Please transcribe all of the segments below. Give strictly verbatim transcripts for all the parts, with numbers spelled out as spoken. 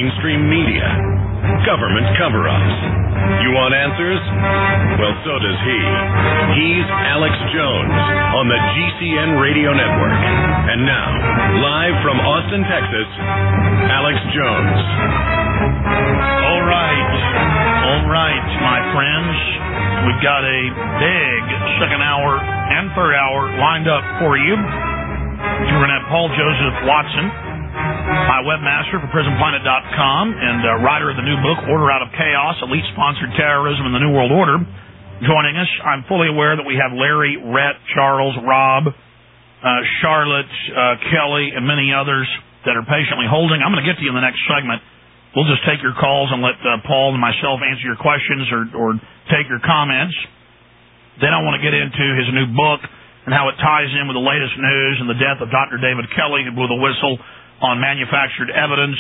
mainstream media, government cover-ups. You want answers? Well, so does he. He's Alex Jones on the G C N Radio Network. And now, live from Austin, Texas, Alex Jones. All right. All right, my friends. We've got a big second hour and third hour lined up for you. We're going to have Paul Joseph Watson, my webmaster for prison planet dot com and uh, writer of the new book, Order Out of Chaos, Elite-Sponsored Terrorism in the New World Order, joining us. I'm fully aware that we have Larry, Rhett, Charles, Rob, uh, Charlotte, uh, Kelly, and many others that are patiently holding. I'm going to get to you in the next segment. We'll just take your calls and let uh, Paul and myself answer your questions or, or take your comments. Then I want to get into his new book and how it ties in with the latest news and the death of Doctor David Kelly, who blew the whistle on manufactured evidence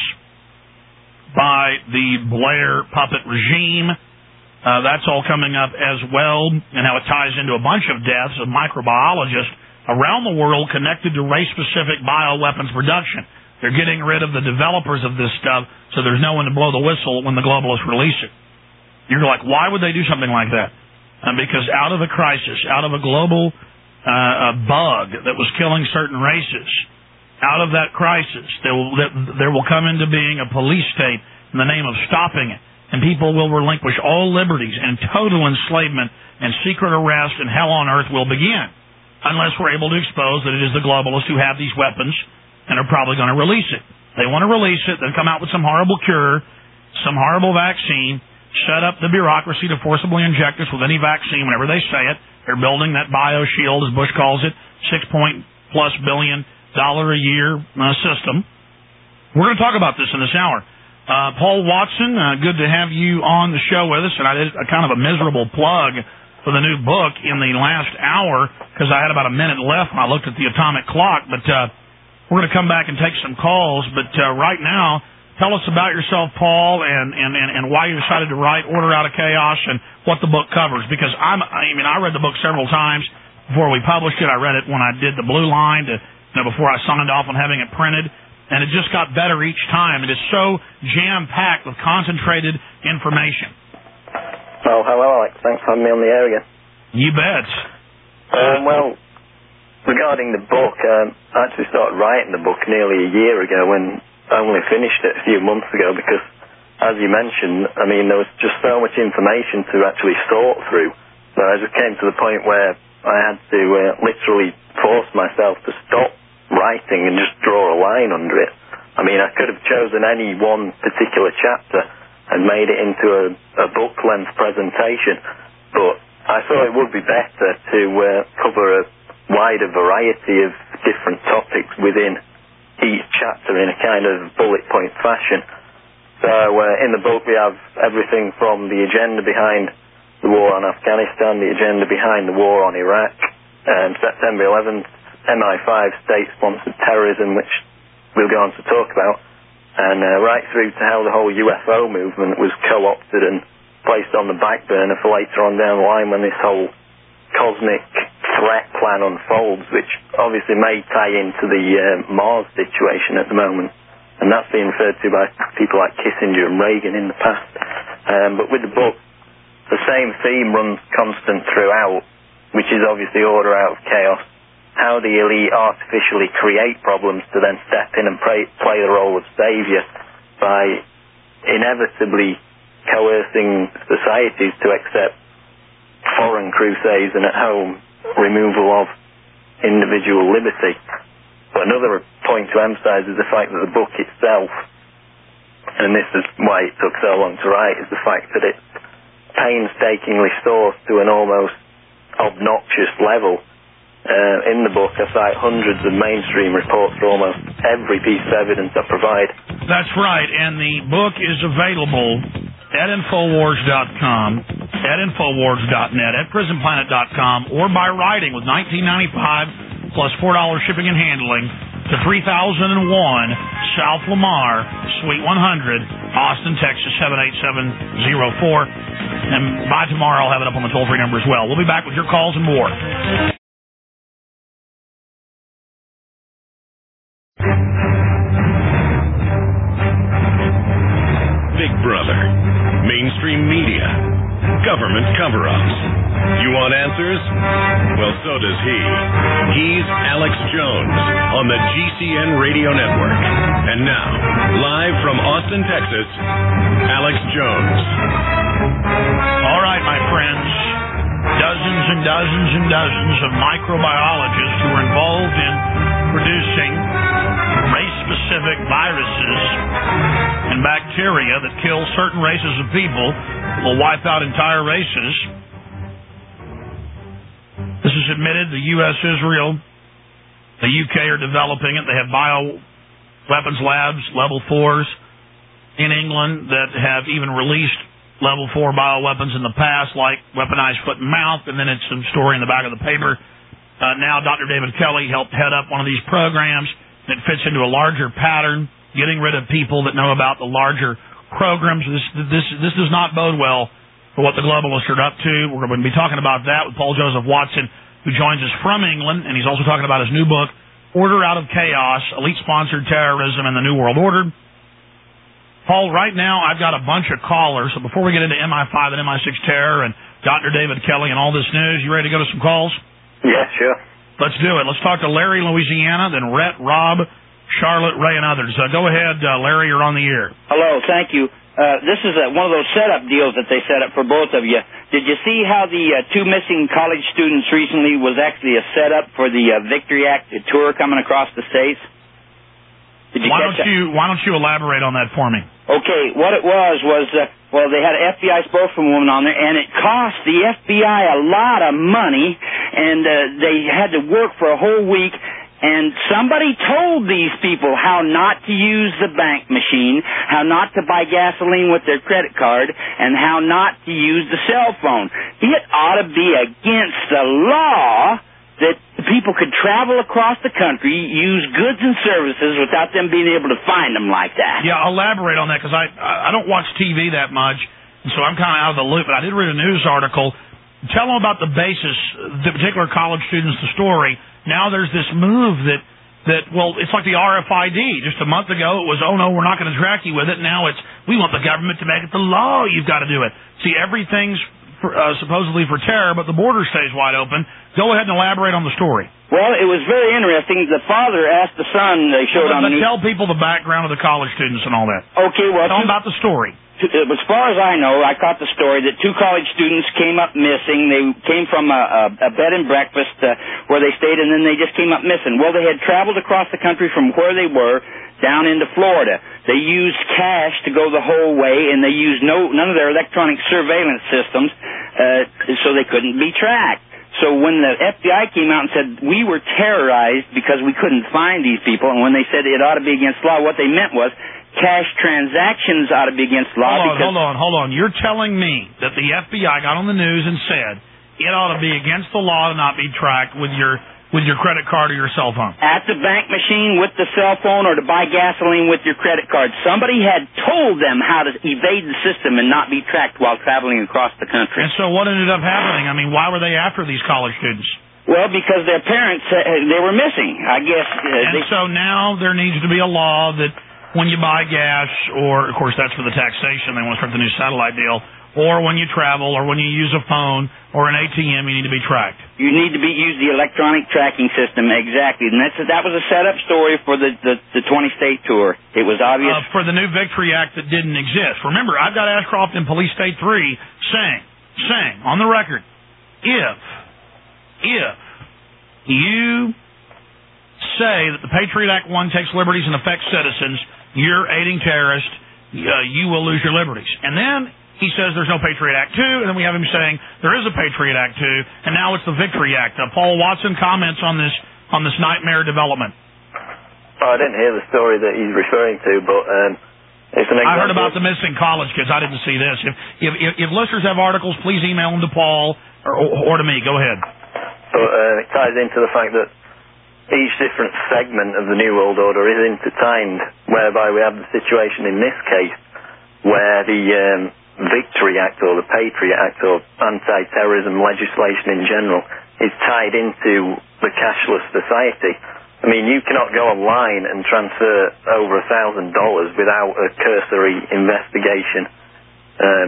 by the Blair puppet regime. Uh, that's all coming up as well, and how it ties into a bunch of deaths of microbiologists around the world connected to race-specific bioweapons production. They're getting rid of the developers of this stuff, so there's no one to blow the whistle when the globalists release it. You're like, why would they do something like that? Uh, because out of a crisis, out of a global uh, a bug that was killing certain races, out of that crisis, there will, there will come into being a police state in the name of stopping it, and people will relinquish all liberties, and total enslavement and secret arrest and hell on earth will begin, unless we're able to expose that it is the globalists who have these weapons and are probably going to release it. They want to release it, then come out with some horrible cure, some horrible vaccine, set up the bureaucracy to forcibly inject us with any vaccine whenever they say it. They're building that bio-shield, as Bush calls it, six point plus billion dollar a year uh, system. We're going to talk about this in this hour. Uh, Paul Watson, uh, good to have you on the show with us, and I did a kind of a miserable plug for the new book in the last hour because I had about a minute left when I looked at the atomic clock, but uh, we're going to come back and take some calls. But uh, right now, tell us about yourself, Paul, and, and, and, and why you decided to write Order Out of Chaos and what the book covers, because I'm, I mean, I read the book several times before we published it. I read it when I did the Blue Line to You know, before I signed off on having it printed, and it just got better each time. It is so jam-packed with concentrated information. Oh, hello, Alex. Thanks for having me on the air again. You bet. Um, well, regarding the book, um, I actually started writing the book nearly a year ago when I only finished it a few months ago because, as you mentioned, I mean, there was just so much information to actually sort through. So I just came to the point where I had to uh, literally force myself to stop writing and just draw a line under it. I mean, I could have chosen any one particular chapter and made it into a, a book-length presentation, but I thought it would be better to uh, cover a wider variety of different topics within each chapter in a kind of bullet point fashion. So uh, in the book we have everything from the agenda behind the war on Afghanistan, the agenda behind the war on Iraq, um, September eleventh, M I five state-sponsored terrorism, which we'll go on to talk about, and uh, right through to how the whole U F O movement was co-opted and placed on the back burner for later on down the line when this whole cosmic threat plan unfolds, which obviously may tie into the uh, Mars situation at the moment, and that's been referred to by people like Kissinger and Reagan in the past. Um, but with the book, the same theme runs constant throughout, which is obviously order out of chaos. How the elite artificially create problems to then step in and play, play the role of savior by inevitably coercing societies to accept foreign crusades and at home removal of individual liberty. But another point to emphasize is the fact that the book itself, and this is why it took so long to write, is the fact that it's painstakingly sourced to an almost obnoxious level. Uh, in the book, I cite hundreds of mainstream reports for almost every piece of evidence I provide. That's right, and the book is available at Infowars dot com, at Infowars dot net, at Prison Planet dot com, or by writing with nineteen ninety-five plus four dollars shipping and handling to three thousand one South Lamar, Suite one hundred, Austin, Texas, seven eight seven zero four. And by tomorrow, I'll have it up on the toll-free number as well. We'll be back with your calls and more. mainstream media, government cover-ups. You want answers? Well, so does he. He's Alex Jones on the G C N Radio Network. And now, live from Austin, Texas, Alex Jones. All right, my friends. Dozens and dozens and dozens of microbiologists who are involved in producing race-specific viruses and bacteria that kill certain races of people, will wipe out entire races. This is admitted. The U S, Israel, the U K are developing it. They have bioweapons labs, level fours, in England that have even released level four bioweapons in the past, like weaponized foot and mouth, and then it's some story in the back of the paper. Uh, now Doctor David Kelly helped head up one of these programs that fits into a larger pattern, getting rid of people that know about the larger programs. This this this does not bode well for what the globalists are up to. We're going to be talking about that with Paul Joseph Watson, who joins us from England, and he's also talking about his new book, Order Out of Chaos, Elite-Sponsored Terrorism and the New World Order. Paul, right now I've got a bunch of callers, so before we get into M I five and M I six terror and Doctor David Kelly and all this news, you ready to go to some calls? Yeah, sure. Let's do it. Let's talk to Larry in Louisiana, then Rhett, Rob, Charlotte, Ray, and others. Uh, go ahead, uh, Larry, you're on the air. Hello, thank you. Uh, this is uh, one of those setup deals that they set up for both of you. Did you see how the uh, two missing college students recently was actually a setup for the uh, Victory Act tour coming across the states? Did you why catch don't that? you Why don't you elaborate on that for me? Okay, what it was was, uh, well, they had an F B I spokeswoman on there, and it cost the F B I a lot of money, and uh, they had to work for a whole week, and somebody told these people how not to use the bank machine, how not to buy gasoline with their credit card, and how not to use the cell phone. It ought to be against the law that people could travel across the country, use goods and services without them being able to find them like that. Yeah, elaborate on that, because I I don't watch T V that much, and so I'm kind of out of the loop. But I did read a news article. Tell them about the basis, the particular college students, the story. Now there's this move that, that well, it's like the R F I D. Just a month ago, it was, oh, no, we're not going to track you with it. Now it's, we want the government to make it the law. You've got to do it. See, everything's For, uh, supposedly for terror, but the border stays wide open. Go ahead and elaborate on the story. Well, it was very interesting. The father asked the son, they showed well, on the news. Tell people the background of the college students and all that. Okay, well... Tell them two, about the story. Two, as far as I know, I caught the story that two college students came up missing. They came from a, a, a bed and breakfast uh, where they stayed, and then they just came up missing. Well, they had traveled across the country from where they were down into Florida. They used cash to go the whole way, and they used no none of their electronic surveillance systems, uh, so they couldn't be tracked. So when the F B I came out and said we were terrorized because we couldn't find these people, and when they said it ought to be against law, what they meant was cash transactions ought to be against law. Hold on, because hold on, hold on. You're telling me that the F B I got on the news and said it ought to be against the law to not be tracked with your with your credit card or your cell phone? At the bank machine with the cell phone, or to buy gasoline with your credit card. Somebody had told them how to evade the system and not be tracked while traveling across the country. And so what ended up happening? I mean, why were they after these college students? Well, because their parents, uh, they were missing, I guess. Uh, and they... so now there needs to be a law that when you buy gas, or, of course, that's for the taxation, they want to start the new satellite deal, or when you travel, or when you use a phone, or an A T M, you need to be tracked. You need to be use the electronic tracking system, exactly. And that's, that was a setup story for the, the, the twenty-state tour. It was obvious. Uh, for the new Victory Act that didn't exist. Remember, I've got Ashcroft in Police State three saying, saying, on the record, if, if you say that the Patriot Act one takes liberties and affects citizens, you're aiding terrorists, uh, you will lose your liberties. And then he says there's no Patriot Act two, and then we have him saying there is a Patriot Act two, and now it's the Victory Act. Uh, Paul Watson comments on this on this nightmare development. Oh, I didn't hear the story that he's referring to, but um, it's an example. I heard about the missing college kids. I didn't see this. If if, if, if listeners have articles, please email them to Paul or, or to me. Go ahead. But uh, it ties into the fact that each different segment of the New World Order is intertwined, whereby we have the situation in this case where the um, Victory Act or the Patriot Act or anti-terrorism legislation in general is tied into the cashless society. I mean, you cannot go online and transfer over a thousand dollars without a cursory investigation. Um,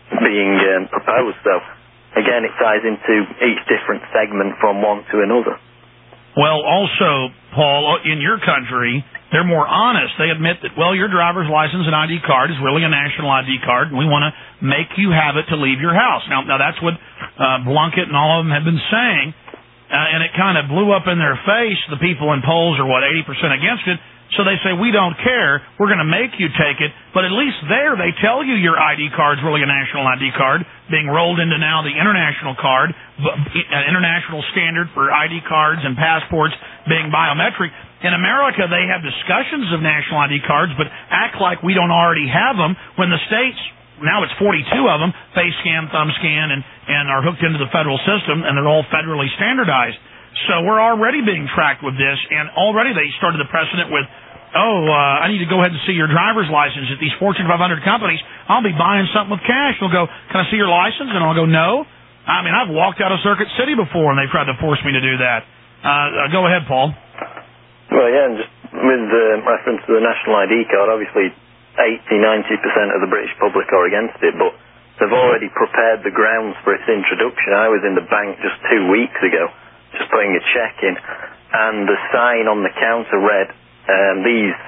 being um, proposed. So, again, it ties into each different segment from one to another. Well, also, Paul, in your country, they're more honest. They admit that, well, your driver's license and I D card is really a national I D card, and we want to make you have it to leave your house. Now, now that's what uh, Blunkett and all of them have been saying, uh, and it kind of blew up in their face. The people in polls are, what, eighty percent against it. So they say, we don't care, we're going to make you take it, but at least there they tell you your I D card's really a national I D card, being rolled into now the international card, an international standard for I D cards and passports being biometric. In America, they have discussions of national I D cards, but act like we don't already have them, when the states, now it's forty-two of them, face scan, thumb scan, and, and are hooked into the federal system, and they're all federally standardized. So we're already being tracked with this, and already they started the precedent with, oh, uh, I need to go ahead and see your driver's license at these Fortune five hundred companies. I'll be buying something with cash. They'll go, can I see your license? And I'll go, no. I mean, I've walked out of Circuit City before, and they've tried to force me to do that. Uh, uh, go ahead, Paul. Well, yeah, and just with uh, reference to the national I D card, obviously eighty, ninety percent of the British public are against it, but they've already prepared the grounds for its introduction. I was in the bank just two weeks ago, just putting a check in, and the sign on the counter read, um, these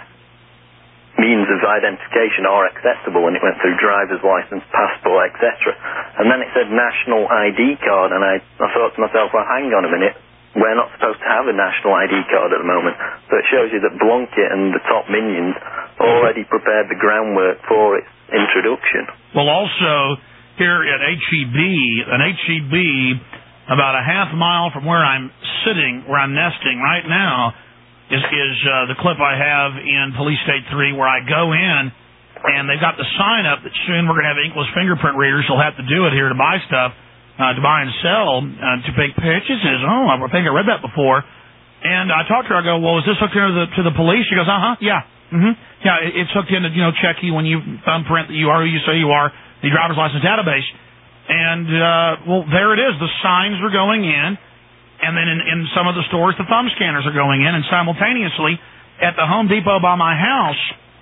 means of identification are acceptable, and it went through driver's license, passport, et cetera. And then it said national I D card, and I, I thought to myself, well, hang on a minute, we're not supposed to have a national I D card at the moment. So it shows you that Blunkett and the top minions already prepared the groundwork for its introduction. Well, also, here at H E B, an H E B about a half mile from where I'm sitting, where I'm nesting right now, is, is uh, the clip I have in Police State three, where I go in, and they've got the sign up that soon we're going to have inkless fingerprint readers. You'll have to do it here to buy stuff, uh, to buy and sell, uh, to take purchases. Oh, I think I read that before. And I talked to her. I go, well, is this hooked into the, to the police? She goes, uh-huh, yeah. Mm-hmm. Yeah, it, it's hooked into, you know, check you when you thumbprint that you are who you say you are, the driver's license database. And, uh, well, there it is. The signs are going in, and then in, in some of the stores, the thumb scanners are going in, and simultaneously, at the Home Depot by my house,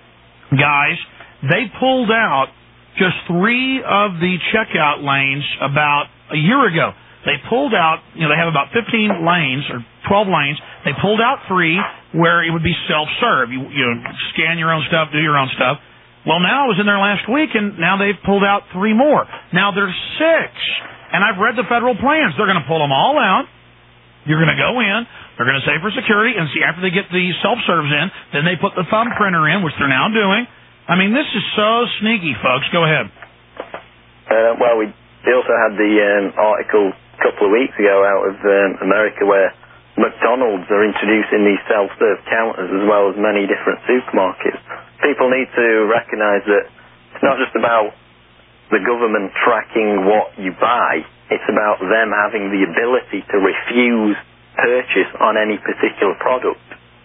guys, they pulled out just three of the checkout lanes about a year ago. They pulled out, you know, they have about fifteen lanes, or twelve lanes. They pulled out three where it would be self-serve. You, you know, scan your own stuff, do your own stuff. Well, now I was in there last week, and now they've pulled out three more. Now there's six, and I've read the federal plans. They're going to pull them all out. You're going to go in. They're going to say for security, and see after they get the self-serves in, then they put the thumb printer in, which they're now doing. I mean, this is so sneaky, folks. Go ahead. Uh, well, we also had the um, article a couple of weeks ago out of um, America where McDonald's are introducing these self-serve counters as well as many different supermarkets. People need to recognize that it's not just about the government tracking what you buy, it's about them having the ability to refuse purchase on any particular product.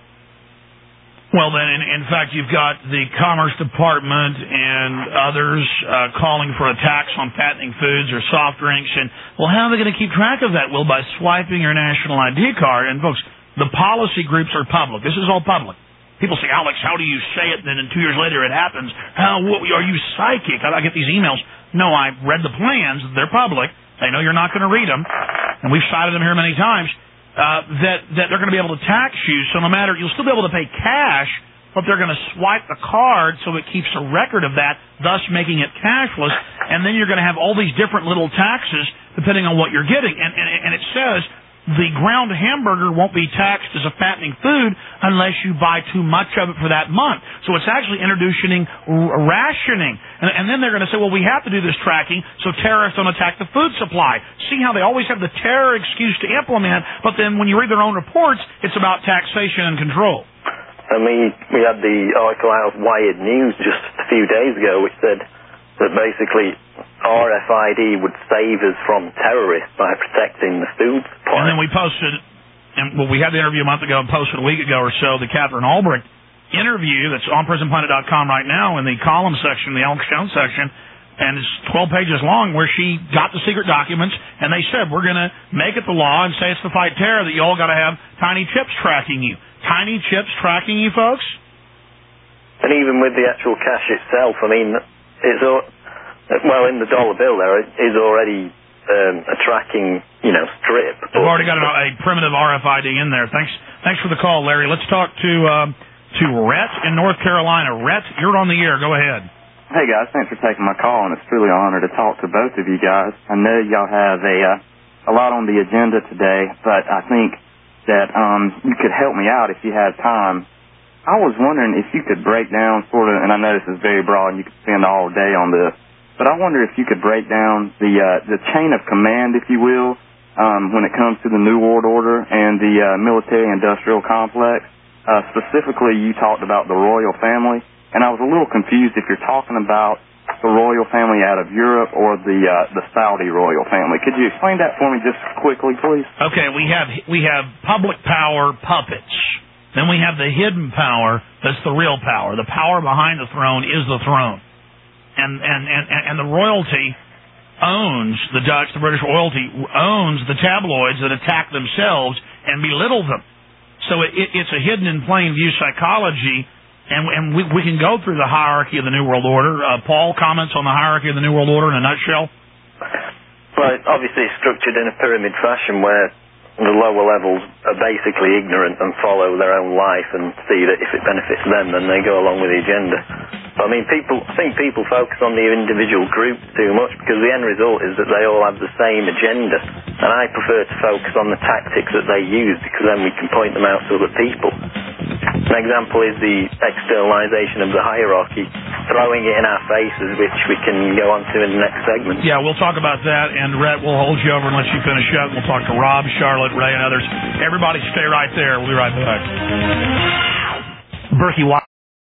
Well, then, in, in fact, you've got the Commerce Department and others uh, calling for a tax on fattening foods or soft drinks. And, well, how are they going to keep track of that? Well, by swiping your national I D card. And, folks, the policy groups are public. This is all public. People say, Alex, how do you say it? And then two years later it happens. How, what, are you psychic? I get these emails. No, I read the plans. They're public. They know you're not going to read them. And we've cited them here many times. Uh, that, that they're going to be able to tax you, so no matter, you'll still be able to pay cash, but they're going to swipe the card so it keeps a record of that, thus making it cashless, and then you're going to have all these different little taxes depending on what you're getting. And, and, and it says the ground hamburger won't be taxed as a fattening food unless you buy too much of it for that month. So it's actually introducing rationing. And, and then they're going to say, well, we have to do this tracking so terrorists don't attack the food supply. See how they always have the terror excuse to implement, but then when you read their own reports, it's about taxation and control. And we, we had the article out of Wired News just a few days ago which said that basically R F I D would save us from terrorists by protecting the food supply. And then we posted, and well, we had the interview a month ago and posted a week ago or so, the Catherine Albrecht interview that's on prison planet dot com right now in the column section, the Alex Jones section, and it's twelve pages long where she got the secret documents, and they said, we're going to make it the law and say it's the fight terror that you all got to have tiny chips tracking you. Tiny chips tracking you, folks? And even with the actual cash itself, I mean, it's all, well, in the dollar bill there is already um, a tracking, you know, strip. We've already got a, a primitive R F I D in there. Thanks, thanks for the call, Larry. Let's talk to um, to Rhett in North Carolina. Rhett, you're on the air. Go ahead. Hey guys, thanks for taking my call, and it's truly an honor to talk to both of you guys. I know y'all have a uh, a lot on the agenda today, but I think that um, you could help me out if you had time. I was wondering if you could break down sort of, and I know this is very broad and you could spend all day on this, but I wonder if you could break down the uh, the chain of command, if you will, um, when it comes to the New World Order and the uh, military-industrial complex. Uh, specifically, you talked about the royal family. And I was a little confused if you're talking about the royal family out of Europe or the uh, the Saudi royal family. Could you explain that for me just quickly, please? Okay, we have we have public power puppets. Then we have the hidden power that's the real power. The power behind the throne is the throne. And and, and, and the royalty owns, the Dutch, the British royalty, owns the tabloids that attack themselves and belittle them. So it, it, it's a hidden in plain view psychology. And, and we, we can go through the hierarchy of the New World Order. Uh, Paul, comments on the hierarchy of the New World Order in a nutshell? Well, obviously it's structured in a pyramid fashion where the lower levels are basically ignorant and follow their own life and see that if it benefits them, then they go along with the agenda. But, I mean, people, I think people focus on the individual groups too much because the end result is that they all have the same agenda. And I prefer to focus on the tactics that they use because then we can point them out to other people. An example is the externalization of the hierarchy, throwing it in our faces, which we can go on to in the next segment. Yeah, we'll talk about that, and Rhett will hold you over and let you finish up. We'll talk to Rob, Charlotte, Ray, and others. Everybody stay right there. We'll be right back. Berkey Watson.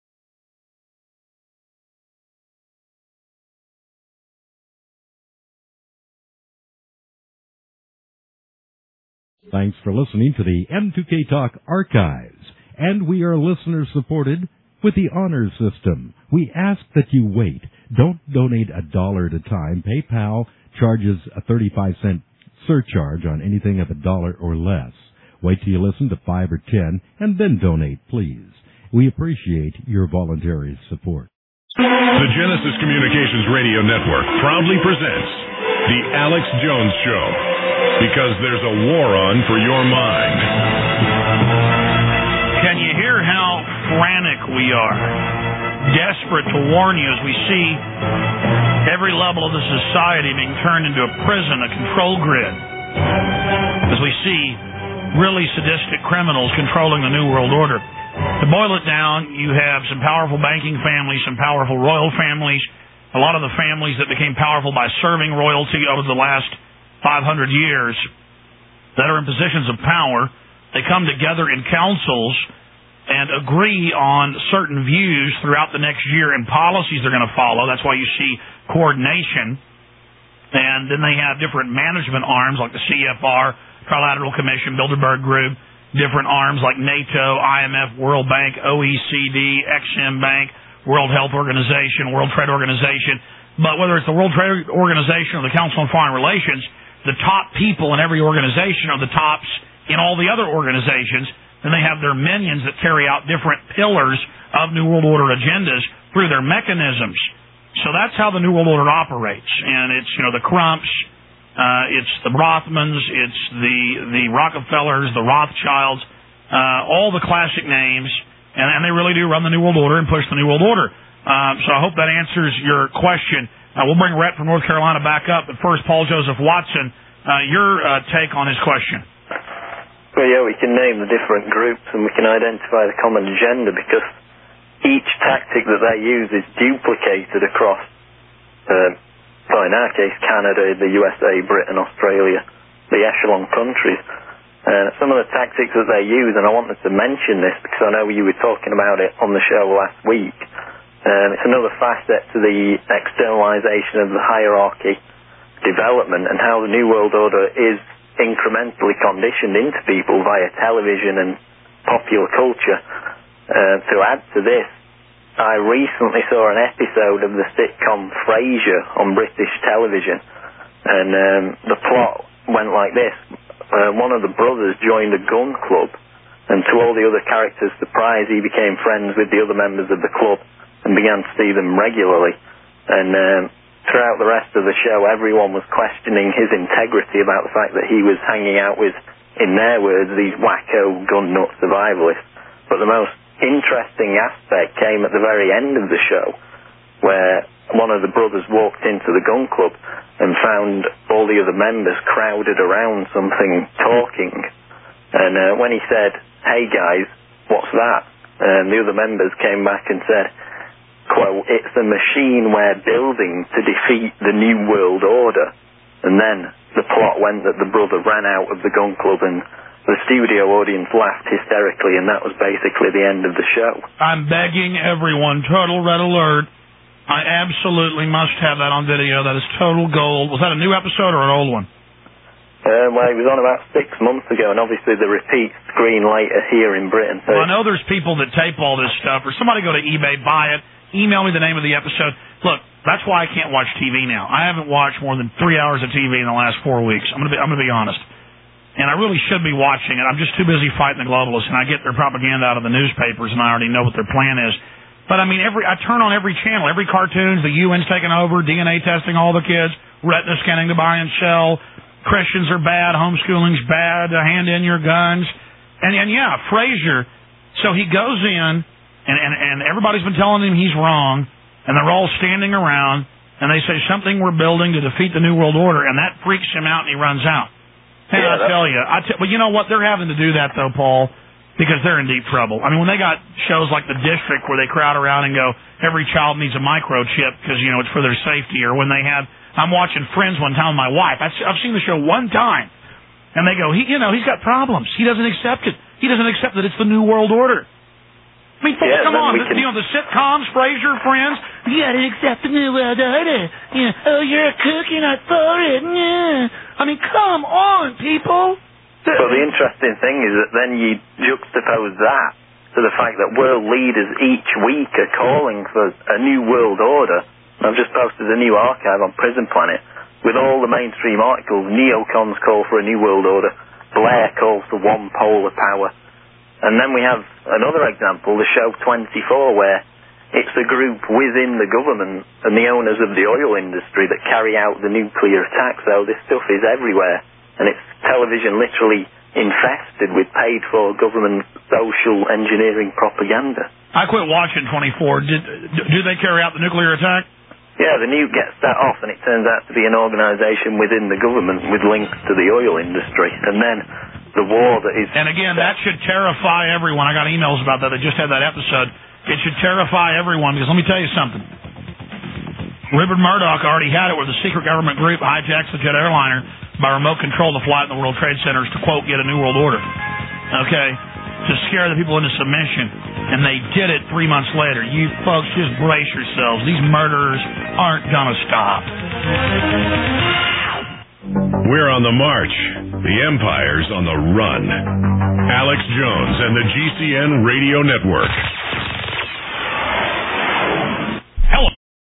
Thanks for listening to the M two K Talk Archives. And we are listener-supported with the Honor System. We ask that you wait. Don't donate a dollar at a time. PayPal charges a thirty-five cent surcharge on anything of a dollar or less. Wait till you listen to five or ten, and then donate, please. We appreciate your voluntary support. The Genesis Communications Radio Network proudly presents The Alex Jones Show, because there's a war on for your mind. Can you hear how frantic we are? Desperate to warn you as we see every level of the society being turned into a prison, a control grid. As we see really sadistic criminals controlling the New World Order. To boil it down, you have some powerful banking families, some powerful royal families, a lot of the families that became powerful by serving royalty over the last five hundred years that are in positions of power. They come together in councils and agree on certain views throughout the next year and policies they're going to follow. That's why you see coordination. And then they have different management arms like the C F R, Trilateral Commission, Bilderberg Group, different arms like NATO, I M F, World Bank, O E C D, Ex-Im Bank, World Health Organization, World Trade Organization. But whether it's the World Trade Organization or the Council on Foreign Relations, the top people in every organization are the tops in all the other organizations. Then they have their minions that carry out different pillars of New World Order agendas through their mechanisms. So that's how the New World Order operates. And it's, you know, the Crumps, uh, it's the Rothmans, it's the, the Rockefellers, the Rothschilds, uh, all the classic names. And, and they really do run the New World Order and push the New World Order. Um, so I hope that answers your question. Uh, we'll bring Rhett from North Carolina back up. But first, Paul Joseph Watson, uh, your uh, take on his question. Well, yeah, we can name the different groups and we can identify the common agenda because each tactic that they use is duplicated across, uh, well, in our case, Canada, the U S A, Britain, Australia, the echelon countries. Uh, some of the tactics that they use, and I wanted to mention this because I know you were talking about it on the show last week, um, it's another facet to the externalization of the hierarchy development and how the New World Order is incrementally conditioned into people via television and popular culture. Uh, to add to this, I recently saw an episode of the sitcom Frasier on British television, and um, the plot went like this. Uh, one of the brothers joined a gun club, and to all the other characters' surprise, he became friends with the other members of the club and began to see them regularly. And um, throughout the rest of the show, everyone was questioning his integrity about the fact that he was hanging out with, in their words, these wacko gun nut survivalists. But the most interesting aspect came at the very end of the show, where one of the brothers walked into the gun club and found all the other members crowded around something talking. And uh, when he said, "Hey guys, what's that?" and the other members came back and said, quote, "It's a machine we're building to defeat the New World Order." And then the plot went that the brother ran out of the gun club and the studio audience laughed hysterically, and that was basically the end of the show. I'm begging everyone, total red alert. I absolutely must have that on video. That is total gold. Was that a new episode or an old one? Uh, well, it was on about six months ago, and obviously the repeat screen later here in Britain. So well, I know there's people that tape all this stuff, or somebody go to eBay, buy it, email me the name of the episode. Look, that's why I can't watch T V now. I haven't watched more than three hours of T V in the last four weeks. I'm gonna be, I'm gonna be honest. And I really should be watching it. I'm just too busy fighting the globalists, and I get their propaganda out of the newspapers, and I already know what their plan is. But, I mean, every I turn on every channel, every cartoon, the U N's taking over, D N A testing all the kids, retina scanning to buy and sell, Christians are bad, homeschooling's bad, hand in your guns. And, and yeah, Frazier, so he goes in, and, and, and everybody's been telling him he's wrong, and they're all standing around, and they say something we're building to defeat the New World Order, and that freaks him out, and he runs out. And yeah, I tell you, I t- well, you know what? They're having to do that, though, Paul, because they're in deep trouble. I mean, when they got shows like The District where they crowd around and go, every child needs a microchip because, you know, it's for their safety, or when they had, I'm watching Friends one time with my wife. I've, I've seen the show one time, and they go, he, you know, he's got problems. He doesn't accept it. He doesn't accept that it's the New World Order. I mean, folks, yeah, come on. Can... You know, the sitcoms, Frasier, Friends, you got to accept the New World Order. You know, oh, you're a cook, you're not for it. Yeah. I mean, come on, people. Well, the interesting thing is that then you juxtapose that to the fact that world leaders each week are calling for a new world order. I've just posted a new archive on Prison Planet with all the mainstream articles. Neocons call for a new world order. Blair calls for one polar power. And then we have another example, the show twenty-four, where it's a group within the government and the owners of the oil industry that carry out the nuclear attack. So this stuff is everywhere. And it's television literally infested with paid-for government social engineering propaganda. I quit watching twenty-four. Did do they carry out the nuclear attack? Yeah, the nuke gets set off, and it turns out to be an organization within the government with links to the oil industry. And then the war that is... And again, that should terrify everyone. I got emails about that. They just had that episode. It should terrify everyone, because let me tell you something. Rupert Murdoch already had it where the secret government group hijacks the jet airliner by remote control to fly it in the World Trade Centers to, quote, get a new world order. Okay? To scare the people into submission. And they did it three months later. You folks, just brace yourselves. These murderers aren't going to stop. We're on the march. The Empire's on the run. Alex Jones and the G C N Radio Network. Hello.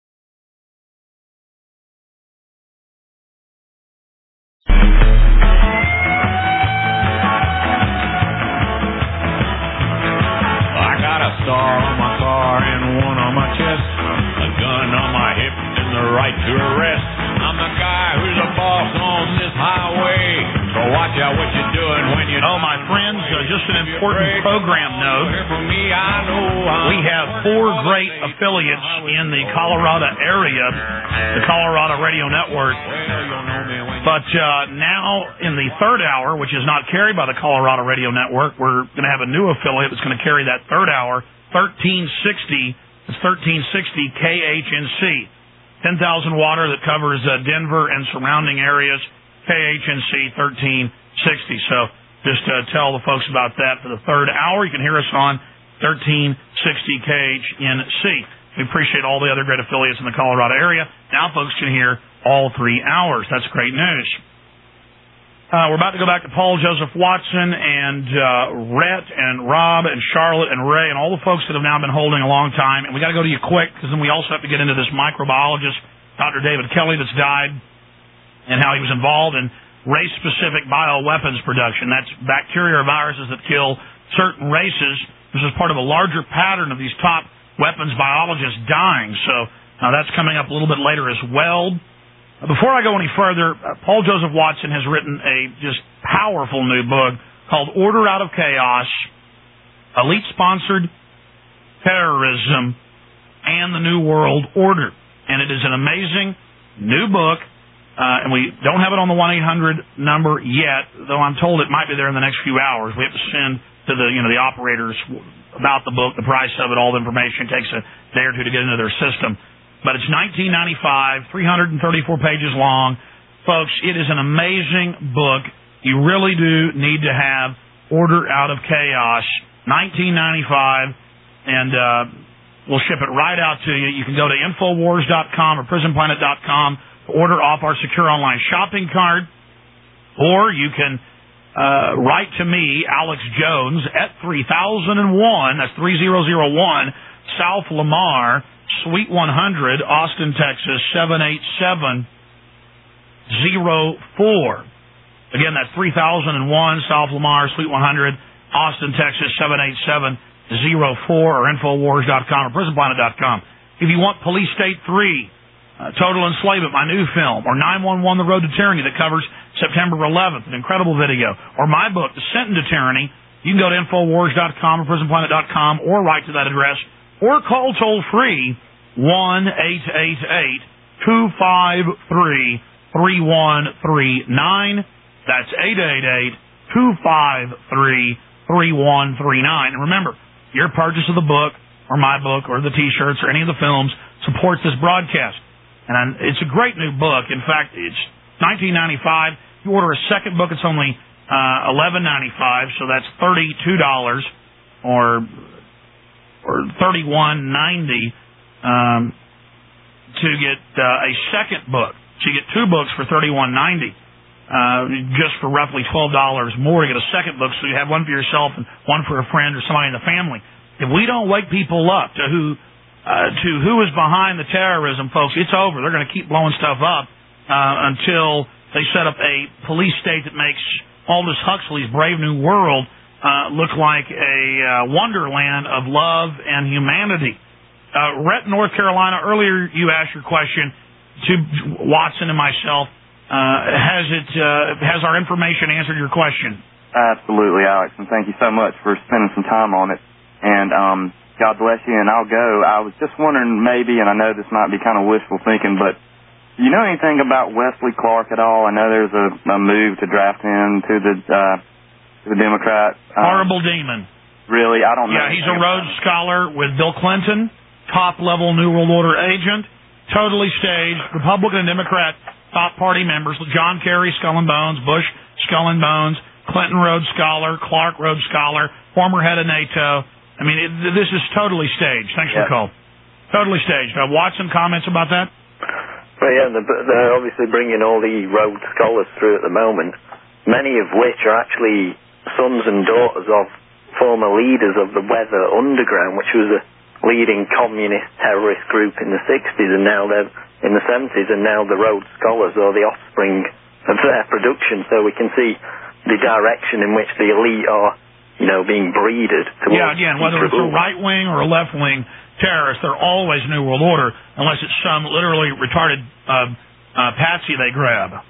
To arrest. I'm the guy who's the boss on this highway. So watch out what you're doing when you... Oh, my friends, uh, just an important program note. We have four great affiliates in the Colorado area, the Colorado Radio Network. But uh, now in the third hour, which is not carried by the Colorado Radio Network, we're going to have a new affiliate that's going to carry that third hour, thirteen sixty. It's thirteen sixty K H N C. ten thousand water that covers uh, Denver and surrounding areas, K H N C thirteen sixty. So just uh, tell the folks about that for the third hour. You can hear us on thirteen sixty K H N C. We appreciate all the other great affiliates in the Colorado area. Now folks can hear all three hours. That's great news. Uh, we're about to go back to Paul Joseph Watson and uh, Rhett and Rob and Charlotte and Ray and all the folks that have now been holding a long time. And we got to go to you quick because then we also have to get into this microbiologist, Doctor David Kelly, that's died and how he was involved in race-specific bioweapons production. That's bacteria or viruses that kill certain races. This is part of a larger pattern of these top weapons biologists dying. So Uh, that's coming up a little bit later as well. Uh, before I go any further, uh, Paul Joseph Watson has written a just powerful new book called Order Out of Chaos, Elite-Sponsored Terrorism, and the New World Order. And it is an amazing new book, uh, and we don't have it on the one eight hundred number yet, though I'm told it might be there in the next few hours. We have to send to the, you know, the operators about the book, the price of it, all the information. It takes a day or two to get into their system. But it's nineteen ninety-five, three hundred thirty-four pages long. Folks, it is an amazing book. You really do need to have Order Out of Chaos, nineteen ninety-five, and uh, we'll ship it right out to you. You can go to Infowars dot com or Prison Planet dot com to order off our secure online shopping cart, or you can uh, write to me, Alex Jones, at three thousand one, that's three thousand one, South Lamar, Suite one hundred, Austin, Texas, seven eight seven zero four. Again, that's three thousand one, South Lamar, Suite one hundred, Austin, Texas, seven eight seven zero four, or Infowars dot com or Prison Planet dot com. If you want Police State three, uh, Total Enslavement, my new film, or nine one one, The Road to Tyranny, that covers September eleventh, an incredible video, or my book, Descent into Tyranny, you can go to Infowars dot com or Prison Planet dot com, or write to that address, or call toll-free one eight eight eight, two five three, three one three nine. That's eight eight eight, two five three, three one three nine. And remember, your purchase of the book, or my book, or the T-shirts, or any of the films supports this broadcast. And I'm, it's a great new book. In fact, it's nineteen ninety-five. You order a second book, it's only uh, eleven ninety-five, so that's thirty-two dollars, or or thirty-one ninety um, to get uh, a second book. So you get two books for thirty-one ninety. Uh, just for roughly twelve dollars more to get a second book, so you have one for yourself and one for a friend or somebody in the family. If we don't wake people up to who uh, to who is behind the terrorism, folks, it's over. They're going to keep blowing stuff up uh, until they set up a police state that makes Aldous Huxley's Brave New World uh, look like a uh, wonderland of love and humanity. Uh, Rhett, North Carolina, earlier you asked your question to Watson and myself. Uh, has it, uh, has our information answered your question? Absolutely, Alex, and thank you so much for spending some time on it. And um, God bless you, and I'll go. I was just wondering maybe, and I know this might be kind of wishful thinking, but do you know anything about Wesley Clark at all? I know there's a, a move to draft him to the, uh, to the Democrat. Um, Horrible demon. Really? I don't know. Yeah, he's a Rhodes Scholar with Bill Clinton, top-level New World Order agent, totally staged, Republican and Democrat top party members, John Kerry, Skull and Bones, Bush, Skull and Bones, Clinton Rhodes Scholar, Clark Rhodes Scholar, former head of NATO. I mean, it, this is totally staged. Thanks yeah. for the call. Totally staged. Uh, Watson, comments about that? Well, yeah, they're obviously bringing all the Rhodes Scholars through at the moment, many of which are actually sons and daughters of former leaders of the Weather Underground, which was a leading communist terrorist group in the sixties, and now they're in the seventies, and now the Rhodes Scholars are the offspring of their production. So we can see the direction in which the elite are, you know, being breeded towards. Yeah, again, whether it's a right-wing or a left-wing terrorist, they're always New World Order, unless it's some literally retarded uh, uh, patsy they grab.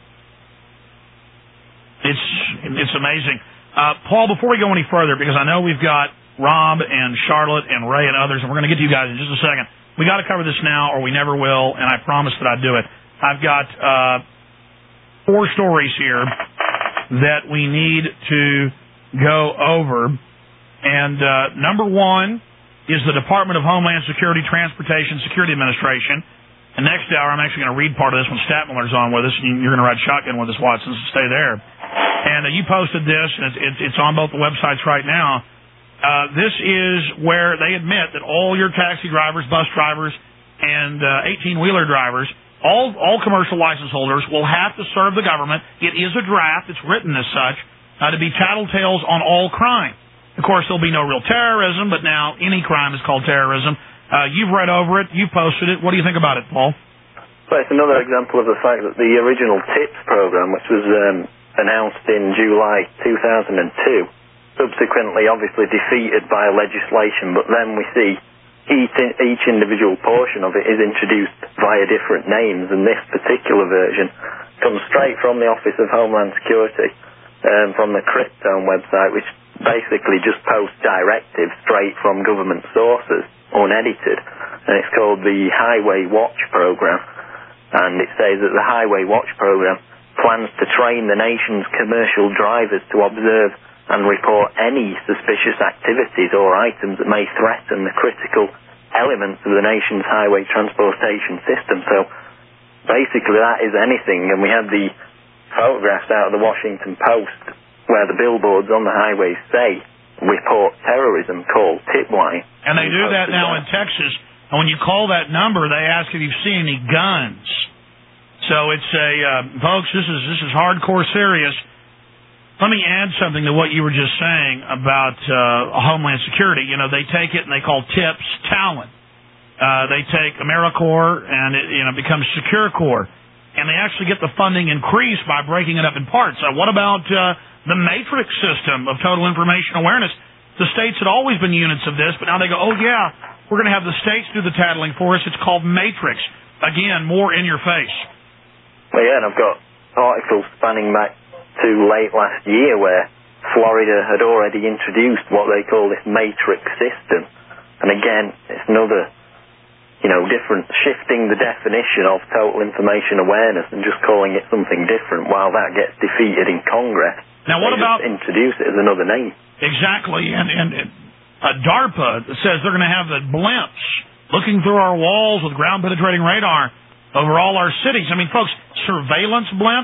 It's it's amazing. Uh, Paul, before we go any further, because I know we've got Rob and Charlotte and Ray and others, and we're going to get to you guys in just a second. We got to cover this now, or we never will, and I promise that I'd do it. I've got uh, four stories here that we need to go over, and uh, number one is the Department of Homeland Security Transportation Security Administration. And next hour, I'm actually going to read part of this when Statmiller's on with us, and you're going to ride shotgun with us, Watson, so stay there. And uh, you posted this, and it's, it's, it's on both the websites right now. Uh, this is where they admit that all your taxi drivers, bus drivers, and uh, eighteen-wheeler drivers, all all commercial license holders, will have to serve the government. It is a draft. It's written as such, uh, to be tattletales on all crime. Of course, there'll be no real terrorism, but now any crime is called terrorism. Uh, you've read over it. You've posted it. What do you think about it, Paul? Well, it's another example of the fact that the original TIPS program, which was um, announced in July two thousand two, subsequently obviously defeated by legislation, but then we see each, each individual portion of it is introduced via different names, and this particular version comes straight from the Office of Homeland Security, um, from the Cryptome website, which basically just posts directives straight from government sources, unedited, and it's called the Highway Watch Program. And it says that the Highway Watch Program plans to train the nation's commercial drivers to observe and report any suspicious activities or items that may threaten the critical elements of the nation's highway transportation system. So basically that is anything, and we had the photographs out of the Washington Post where the billboards on the highways say report terrorism, call Tipwine. And they do that now in Texas. And when you call that number, they ask if you've seen any guns. So it's a, uh, folks, this is this is hardcore serious. Let me add something to what you were just saying about uh, Homeland Security. You know, they take it and they call TIPS talent. Uh, they take AmeriCorps and it you know becomes SecureCorps, and they actually get the funding increased by breaking it up in parts. So what about uh, the Matrix system of total information awareness? The states had always been units of this, but now they go, oh yeah, we're going to have the states do the tattling for us. It's called Matrix. Again, more in your face. Well, yeah, and I've got articles spanning back to late last year where Florida had already introduced what they call this Matrix system. And again, it's another, you know, different, shifting the definition of total information awareness and just calling it something different while that gets defeated in Congress. Now, what they about... just introduce it as another name. Exactly, and... and, and Uh, DARPA says they're going to have the blimps looking through our walls with ground-penetrating radar over all our cities. I mean, folks, surveillance blimps?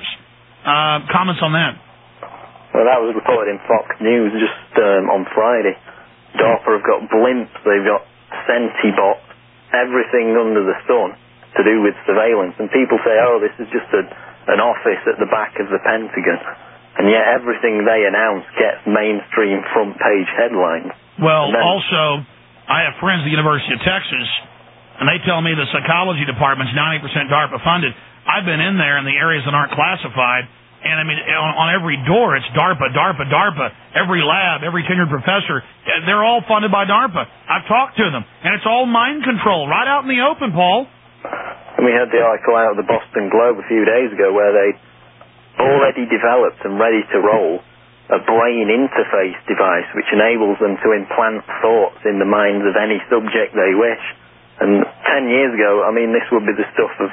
Uh, comments on that? Well, that was reported in Fox News just um, on Friday. DARPA have got blimps, they've got Sentibots, everything under the sun to do with surveillance. And people say, oh, this is just a, an office at the back of the Pentagon. And yet everything they announce gets mainstream front-page headlines. Well, also, I have friends at the University of Texas, and they tell me the psychology department's ninety percent DARPA funded. I've been in there in the areas that aren't classified, and I mean, on, on every door, it's DARPA, DARPA, DARPA. Every lab, every tenured professor, they're all funded by DARPA. I've talked to them, and it's all mind control, right out in the open, Paul. And we had the article out of the Boston Globe a few days ago where they already developed and ready to roll a brain interface device which enables them to implant thoughts in the minds of any subject they wish. And ten years ago, I mean, this would be the stuff of,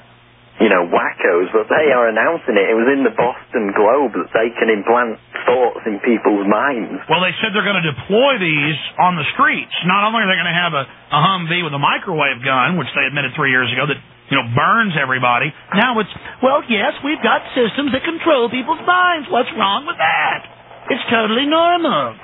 you know, wackos, but they are announcing it. It was in the Boston Globe that they can implant thoughts in people's minds. Well, they said they're going to deploy these on the streets. Not only are they going to have a, a Humvee with a microwave gun, which they admitted three years ago that, you know, burns everybody. Now it's, well, yes, we've got systems that control people's minds. What's wrong with that? It's totally normal.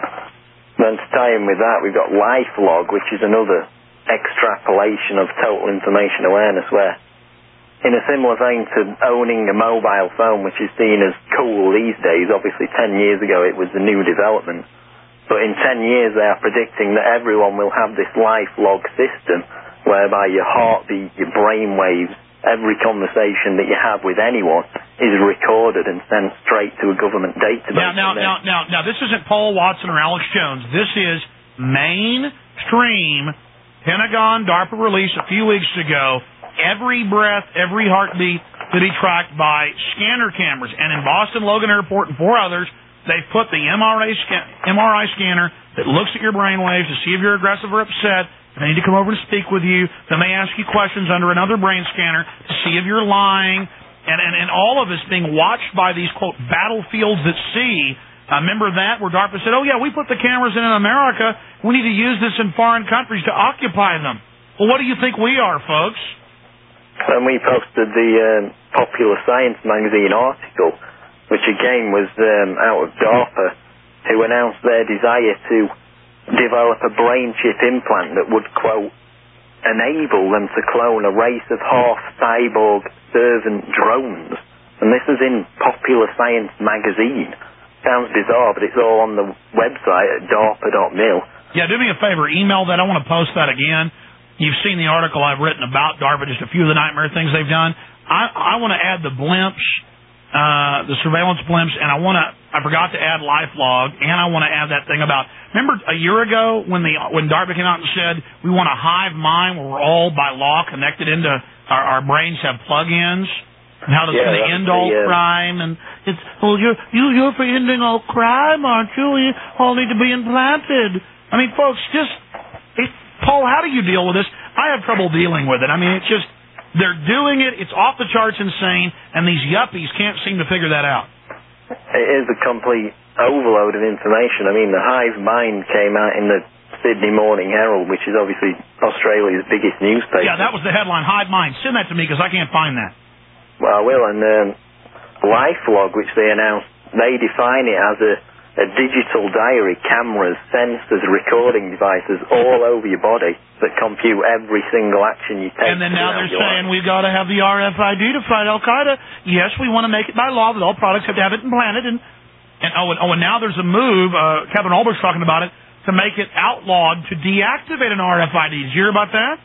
Then to tie in with that, we've got LifeLog, which is another extrapolation of total information awareness, where in a similar vein to owning a mobile phone, which is seen as cool these days, obviously ten years ago it was a new development, but in ten years they are predicting that everyone will have this LifeLog system, whereby your heartbeat, your brain waves, every conversation that you have with anyone is recorded and sent straight to a government database. Now, now, now, now, now, this isn't Paul Watson or Alex Jones. This is mainstream Pentagon DARPA release a few weeks ago. Every breath, every heartbeat to be tracked by scanner cameras. And in Boston Logan Airport and four others, they've put the M R I, scan- M R I scanner that looks at your brain waves to see if you're aggressive or upset. They need to come over and speak with you. Then they ask you questions under another brain scanner to see if you're lying. And, and, and all of this being watched by these, quote, battlefields at sea. Uh, remember that, where DARPA said, oh, yeah, we put the cameras in in America. We need to use this in foreign countries to occupy them. Well, what do you think we are, folks? And we posted the um, Popular Science magazine article, which again was um, out of DARPA, who announced their desire to develop a brain chip implant that would, quote, enable them to clone a race of half-cyborg servant drones. And this is in Popular Science magazine. Sounds bizarre, but it's all on the website at darpa dot mil. Yeah, do me a favor, email that. I want to post that again. You've seen the article I've written about DARPA, just a few of the nightmare things they've done. I, I want to add the blimps, uh, the surveillance blimps, and I want to. I forgot to add LifeLog, and I want to add that thing about. Remember a year ago when the when DARPA came out and said we want a hive mind where we're all by law connected into our, our brains have plug-ins, and how that's yeah, going to end all the, uh, crime, and it's well you're you, you're for ending all crime, aren't you? We all need to be implanted. I mean, folks, just it, Paul, how do you deal with this? I have trouble dealing with it. I mean, it's just. They're doing it. It's off the charts insane, and these yuppies can't seem to figure that out. It is a complete overload of information. I mean, the Hive Mind came out in the Sydney Morning Herald, which is obviously Australia's biggest newspaper. Yeah, that was the headline, Hive Mind. Send that to me because I can't find that. Well, I will. And um, LifeLog, which they announced, they define it as a a digital diary, cameras, sensors, recording devices all over your body that compute every single action you take. And then now they're saying we've got to have the R F I D to fight Al-Qaeda. Yes, we want to make it by law that all products have to have it implanted. And, and, oh, and, oh, and now there's a move, uh, Kevin Olbert's talking about it, to make it outlawed to deactivate an R F I D. Did you hear about that?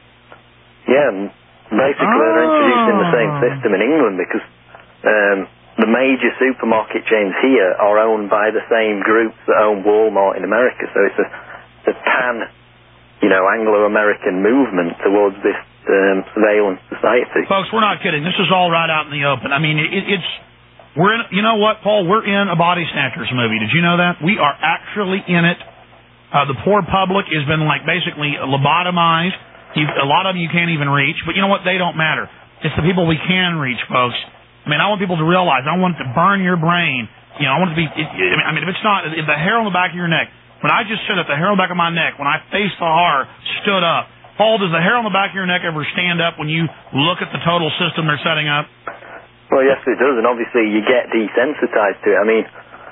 Yeah, and basically oh. they're introducing the same system in England because... Um, the major supermarket chains here are owned by the same groups that own Walmart in America. So it's a, a pan, you know, Anglo-American movement towards this um, surveillance society. Folks, we're not kidding. This is all right out in the open. I mean, it, it's we're in. You know what, Paul? We're in a Body Snatchers movie. Did you know that? We are actually in it. Uh, the poor public has been like basically lobotomized. You, a lot of them you can't even reach. But you know what? They don't matter. It's the people we can reach, folks. I mean, I want people to realize, I want it to burn your brain. You know, I want it to be, it, I mean, if it's not, if the hair on the back of your neck, when I just said it, the hair on the back of my neck, when I faced the horror, stood up. Paul, does the hair on the back of your neck ever stand up when you look at the total system they're setting up? Well, yes, it does, and obviously you get desensitized to it. I mean,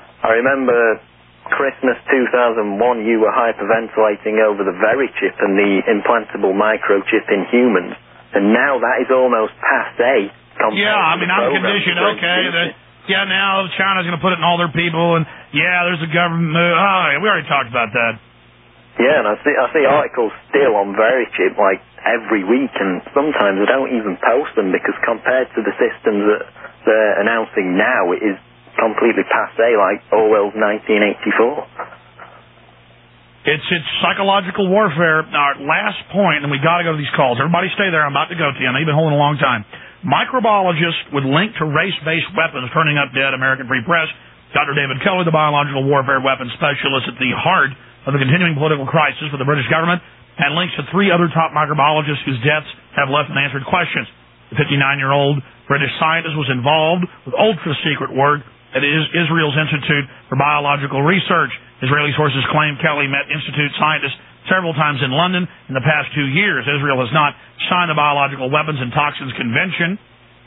I remember Christmas two thousand one, you were hyperventilating over the Verichip and the implantable microchip in humans, and now that is almost passé. Yeah, I mean, I'm conditioned, okay. The, yeah, now China's going to put it in all their people, and yeah, there's a government move. Oh, yeah, we already talked about that. Yeah, and I see, I see articles still on Verichip, like, every week, and sometimes I don't even post them, because compared to the systems that they're announcing now, it is completely passé, like Orwell's nineteen eighty-four. It's it's psychological warfare. Our last point, and we got to go to these calls. Everybody stay there. I'm about to go to you. I know you've been holding a long time. Microbiologist with link to race-based weapons turning up dead, American Free Press. Doctor David Kelly, the biological warfare weapons specialist at the heart of the continuing political crisis for the British government, and links to three other top microbiologists whose deaths have left unanswered questions. The fifty-nine-year-old British scientist was involved with ultra-secret work at Israel's Institute for Biological Research. Israeli sources claim Kelly met Institute scientists several times in London in the past two years. Israel has not signed the Biological Weapons and Toxins Convention,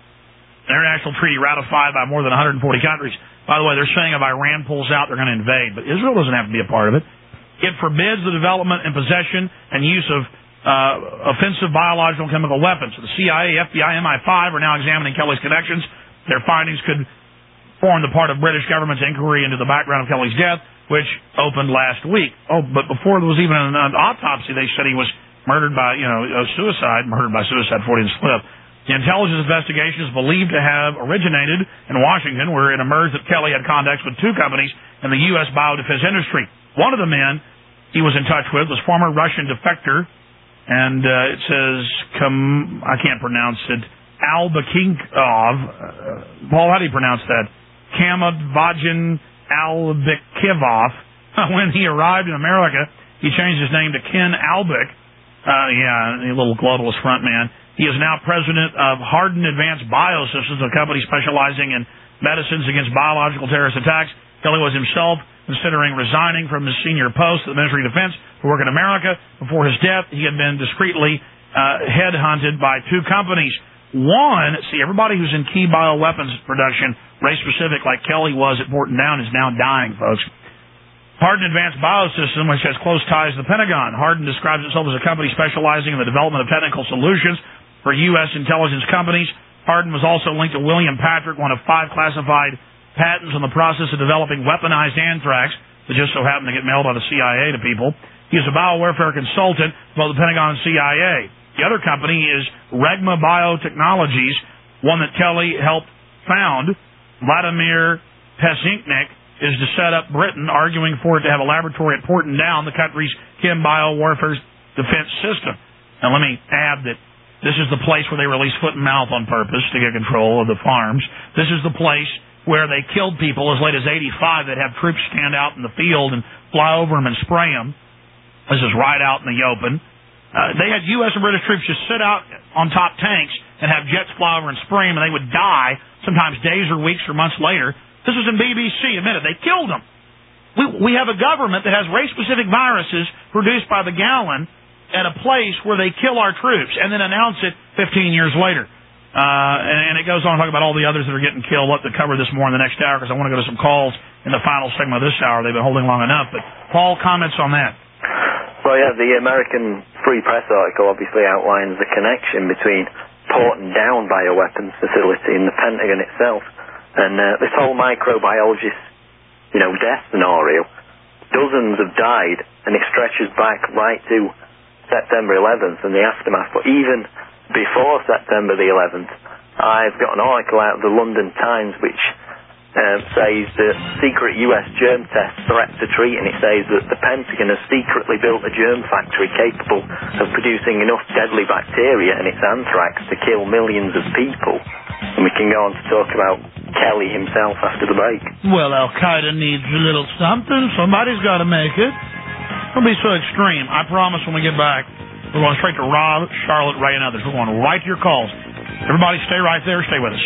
an international treaty ratified by more than one hundred forty countries. By the way, they're saying if Iran pulls out, they're going to invade, but Israel doesn't have to be a part of it. It forbids the development and possession and use of uh, offensive biological and chemical weapons. The C I A, F B I, M I five are now examining Kelly's connections. Their findings could form the part of British government's inquiry into the background of Kelly's death, which opened last week. Oh, but before there was even an, an autopsy, they said he was murdered by, you know, a suicide, murdered by suicide, Freudian slip. The intelligence investigation is believed to have originated in Washington, where it emerged that Kelly had contacts with two companies in the U S biodefense industry. One of the men he was in touch with was former Russian defector, and uh, it says, com- I can't pronounce it, Albakinkov. Uh, Paul, how do you pronounce that? Kamadvajin Albekivov. When he arrived in America, he changed his name to Ken Albek. Uh, yeah, a little globalist front man. He is now president of Hardin Advanced Biosystems, a company specializing in medicines against biological terrorist attacks. Kelly was himself considering resigning from his senior post at the Ministry of Defense to work in America. Before his death, he had been discreetly uh, headhunted by two companies. One, see, everybody who's in key bioweapons production, race-specific like Kelly was at Porton Down, is now dying, folks. Hardin Advanced Biosystems, which has close ties to the Pentagon. Hardin describes itself as a company specializing in the development of technical solutions for U S intelligence companies. Hardin was also linked to William Patrick, one of five classified patents on the process of developing weaponized anthrax that just so happened to get mailed by the C I A to people. He is a biowarfare consultant for both the Pentagon and C I A. The other company is Regma Biotechnologies, one that Kelly helped found. Vladimir Pezinknik is to set up Britain, arguing for it to have a laboratory at Porton Down, the country's chem biowarfare defense system. Now, let me add that this is the place where they release foot and mouth on purpose to get control of the farms. This is the place where they killed people as late as eighty-five that have troops stand out in the field and fly over them and spray them. This is right out in the open. Uh, they had U S and British troops just sit out on top tanks and have jets fly over and spray them, and they would die sometimes days or weeks or months later. This was in B B C, admitted. They killed them. We, we have a government that has race-specific viruses produced by the gallon at a place where they kill our troops and then announce it fifteen years later. Uh, and, and it goes on to talk about all the others that are getting killed. We'll have to cover this more in the next hour because I want to go to some calls in the final segment of this hour. They've been holding long enough. But, Paul, comments on that? Well, yeah, the American Free Press article obviously outlines the connection between Porton Down bioweapons facility and the Pentagon itself. And uh, this whole microbiologist, you know, death scenario, dozens have died, and it stretches back right to September eleventh and the aftermath. But even before September the eleventh, I've got an article out of the London Times which uh, says that secret U S germ tests threat to treat, and it says that the Pentagon has secretly built a germ factory capable of producing enough deadly bacteria and its anthrax to kill millions of people. And we can go on to talk about Kelly himself after the break. Well, Al-Qaeda needs a little something. Somebody's got to make it. Don't be so extreme. I promise when we get back, we're going straight to Rob, Charlotte, Ray, and others. We're going right to your calls. Everybody stay right there. Stay with us.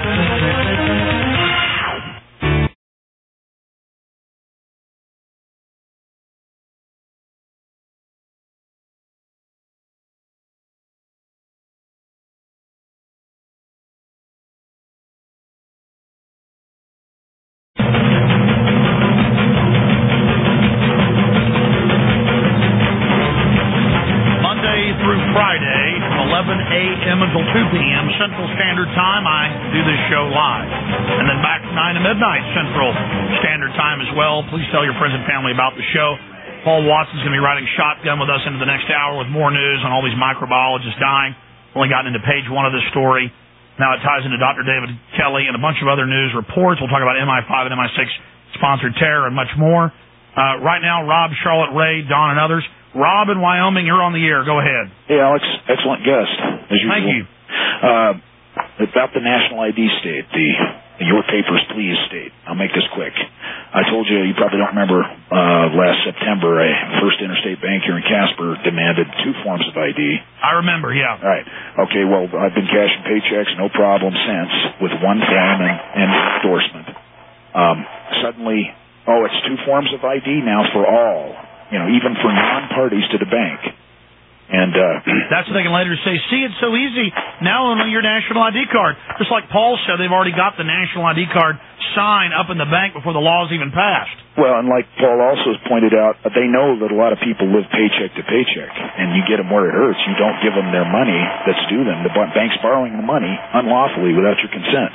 Until two p.m. Central Standard Time, I do this show live. And then back from nine to midnight Central Standard Time as well. Please tell your friends and family about the show. Paul Watson's going to be riding shotgun with us into the next hour with more news on all these microbiologists dying. Only gotten into page one of this story. Now it ties into Doctor David Kelly and a bunch of other news reports. We'll talk about M I five and M I six sponsored terror and much more. Uh, right now, Rob, Charlotte, Ray, Don, and others. Rob in Wyoming, you're on the air. Go ahead. Hey, Alex. Excellent guest, as usual. Thank you. Uh, about the national I D state, the Your Papers, Please state. I'll make this quick. I told you, you probably don't remember, uh, last September, a First Interstate Bank here in Casper demanded two forms of I D. I remember, yeah. All right. Okay, well, I've been cashing paychecks, no problem since, with one form and, and endorsement. Um, suddenly, oh, it's two forms of I D now for all. You know, even for non-parties to the bank. And uh, that's what they can later say, see, it's so easy. Now only your national I D card. Just like Paul said, they've already got the national I D card sign up in the bank before the law's even passed. Well, and like Paul also pointed out, they know that a lot of people live paycheck to paycheck, and you get them where it hurts. You don't give them their money that's due them. The bank's borrowing the money unlawfully without your consent.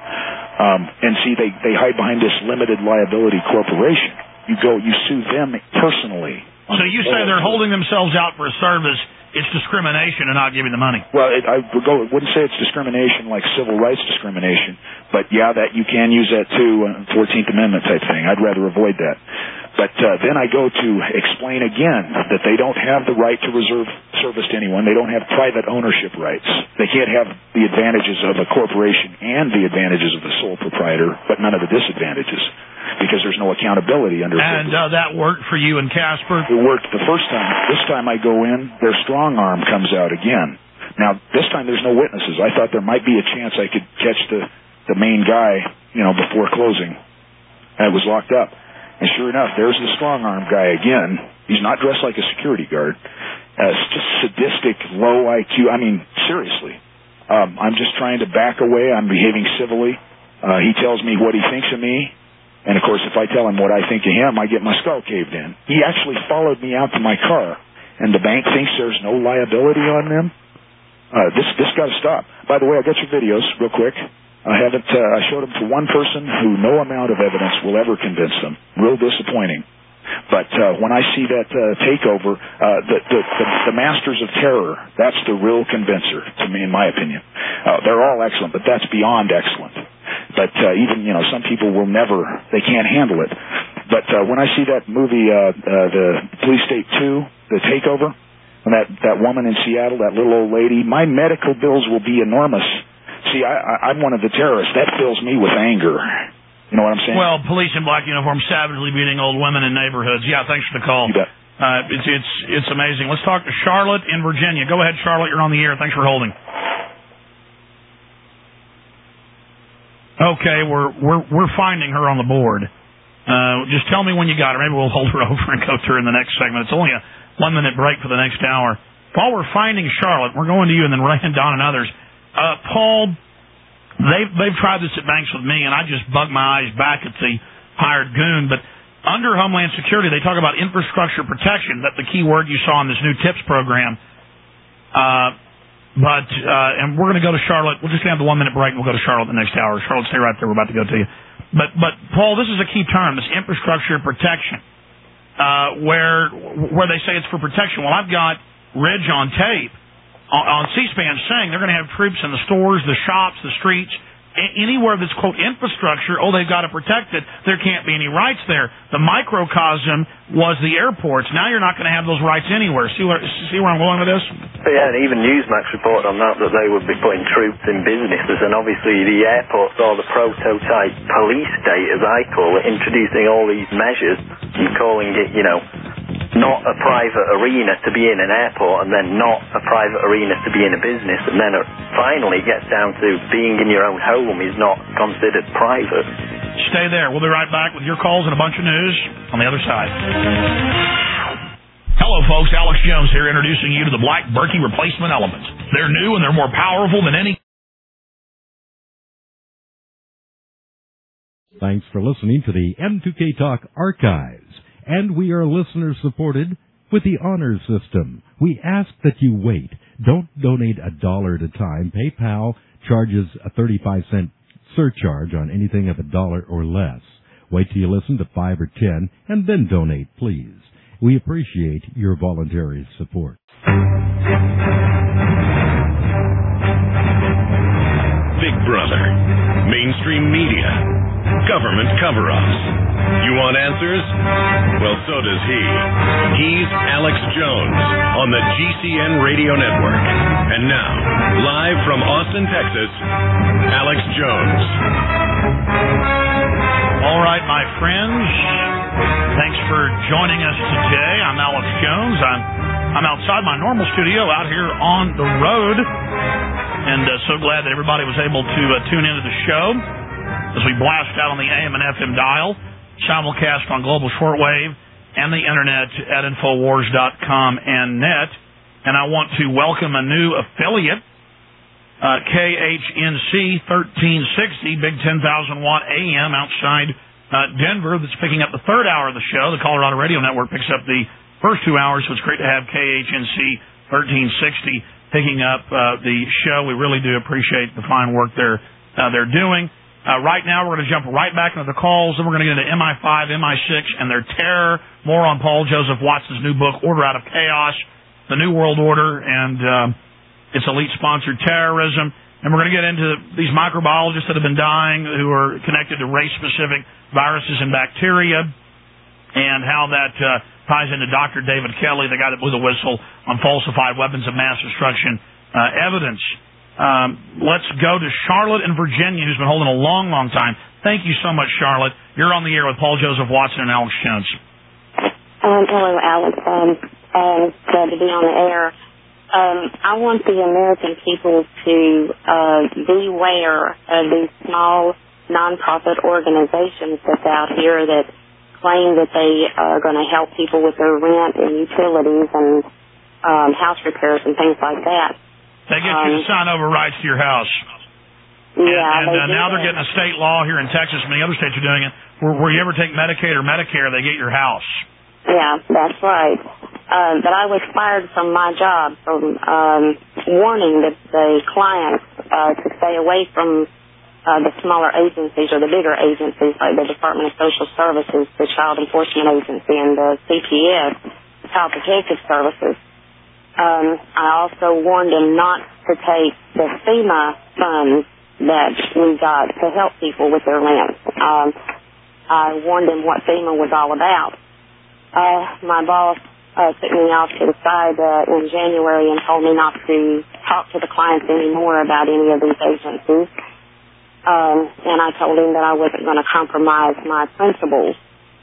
Um, and see, they, they hide behind this limited liability corporation. You go, you sue them personally. So you say they're holding themselves out for a service. It's discrimination and not giving the money. Well, it, I would go, wouldn't say it's discrimination like civil rights discrimination, but yeah, that you can use that too, uh, fourteenth Amendment type thing. I'd rather avoid that. But uh, then I go to explain again that they don't have the right to reserve service to anyone. They don't have private ownership rights. They can't have the advantages of a corporation and the advantages of the sole proprietor, but none of the disadvantages, because there's no accountability under. And uh, that worked for you and Casper? It worked the first time. This time I go in, their strong arm comes out again. Now, this time there's no witnesses. I thought there might be a chance I could catch the, the main guy, you know, before closing. And it was locked up. And sure enough, there's the strong arm guy again. He's not dressed like a security guard. Uh, it's just sadistic, low I Q. I mean, seriously. Um, I'm just trying to back away. I'm behaving civilly. Uh, he tells me what he thinks of me. And, of course, if I tell him what I think of him, I get my skull caved in. He actually followed me out to my car. And the bank thinks there's no liability on them. Uh, this this got to stop. By the way, I got your videos real quick. I haven't. Uh, I showed them to one person who no amount of evidence will ever convince them. Real disappointing. But uh, when I see that uh, takeover, uh, the, the, the the masters of terror, that's the real convincer to me, in my opinion. Uh, they're all excellent, but that's beyond excellent. But uh, even, you know, some people will never, they can't handle it. But uh, when I see that movie, uh, uh, the Police State two, The Takeover, and that, that woman in Seattle, that little old lady, my medical bills will be enormous. See, I, I, I'm one of the terrorists. That fills me with anger. You know what I'm saying? Well, police in black uniforms savagely beating old women in neighborhoods. Yeah, thanks for the call. You bet. Uh, it's, it's, it's amazing. Let's talk to Charlotte in Virginia. Go ahead, Charlotte. You're on the air. Thanks for holding. Okay, we're we're we're finding her on the board. Uh, just tell me when you got her. Maybe we'll hold her over and go to her in the next segment. It's only a one minute break for the next hour. While we're finding Charlotte, we're going to you and then Ray and Don and others. Uh, Paul, they've they've tried this at banks with me, and I just bug my eyes back at the hired goon. But under Homeland Security, they talk about infrastructure protection. That's the key word you saw in this new TIPS program. Uh, But, uh, and we're going to go to Charlotte. We're just going to have the one-minute break, and we'll go to Charlotte the next hour. Charlotte, stay right there. We're about to go to you. But, but Paul, this is a key term, this infrastructure protection, uh, where where they say it's for protection. Well, I've got Ridge on tape on, on C-SPAN saying they're going to have troops in the stores, the shops, the streets, anywhere that's, quote, infrastructure. Oh, they've got to protect it. There can't be any rights there. The microcosm was the airports. Now you're not going to have those rights anywhere. See where, see where I'm going with this? Yeah, and even Newsmax reported on that, that they would be putting troops in businesses, and obviously the airports are the prototype police state, as I call it, introducing all these measures and calling it, you know, not a private arena to be in an airport, and then not a private arena to be in a business, and then it finally gets down to being in your own home is not considered private. Stay there. We'll be right back with your calls and a bunch of news on the other side. Hello, folks. Alex Jones here, introducing you to the Black Berkey replacement element. They're new and they're more powerful than any. Thanks for listening to the M two K Talk Archives. And we are listener-supported with the Honor System. We ask that you wait. Don't donate a dollar at a time. PayPal charges a thirty-five cent surcharge on anything of a dollar or less. Wait till you listen to five or ten, and then donate, please. We appreciate your voluntary support. Big Brother, mainstream media, government cover-ups. You want answers? Well, so does he. He's Alex Jones on the G C N Radio Network. And now, live from Austin, Texas, Alex Jones. All right, my friends. Thanks for joining us today. I'm Alex Jones. I'm I'm outside my normal studio out here on the road. And uh, so glad that everybody was able to uh, tune into the show as we blast out on the A M and F M dial, simulcast on global shortwave, and the internet at Infowars dot com and net. And I want to welcome a new affiliate, uh, K H N C thirteen sixty, big ten thousand watt A M outside uh, Denver, that's picking up the third hour of the show. The Colorado Radio Network picks up the first two hours, so it's great to have K H N C thirteen sixty picking up uh, the show. We really do appreciate the fine work they're, uh, they're doing. Uh, right now, we're going to jump right back into the calls, then we're going to get into M I five, M I six, and their terror. More on Paul Joseph Watson's new book, Order Out of Chaos, The New World Order, and um, its elite-sponsored terrorism. And we're going to get into these microbiologists that have been dying who are connected to race-specific viruses and bacteria, and how that uh, ties into Doctor David Kelly, the guy that blew the whistle on falsified weapons of mass destruction uh, evidence. Um, let's go to Charlotte in Virginia, who's been holding a long, long time. Thank you so much, Charlotte. You're on the air with Paul Joseph Watson and Alex Jones. Um, hello, Alex. Um, um, glad to be on the air. Um, I want the American people to uh, beware of these small nonprofit organizations that's out here that claim that they are going to help people with their rent and utilities and um, house repairs and things like that. They get you to sign over rights to your house. Yeah, and, and they uh, do now that. they're getting a state law here in Texas, many other states are doing it, where, where you ever take Medicaid or Medicare, they get your house. Yeah, that's right. Um, but I was fired from my job from um, warning the, the clients uh, to stay away from uh, the smaller agencies or the bigger agencies like the Department of Social Services, the Child Enforcement Agency, and the C P S, Child Protective Services. Um, I also warned them not to take the FEMA funds that we got to help people with their rent. Um, I warned him what FEMA was all about. Uh, my boss uh, took me off to the side uh, in January and told me not to talk to the clients anymore about any of these agencies. Um, and I told him that I wasn't going to compromise my principles.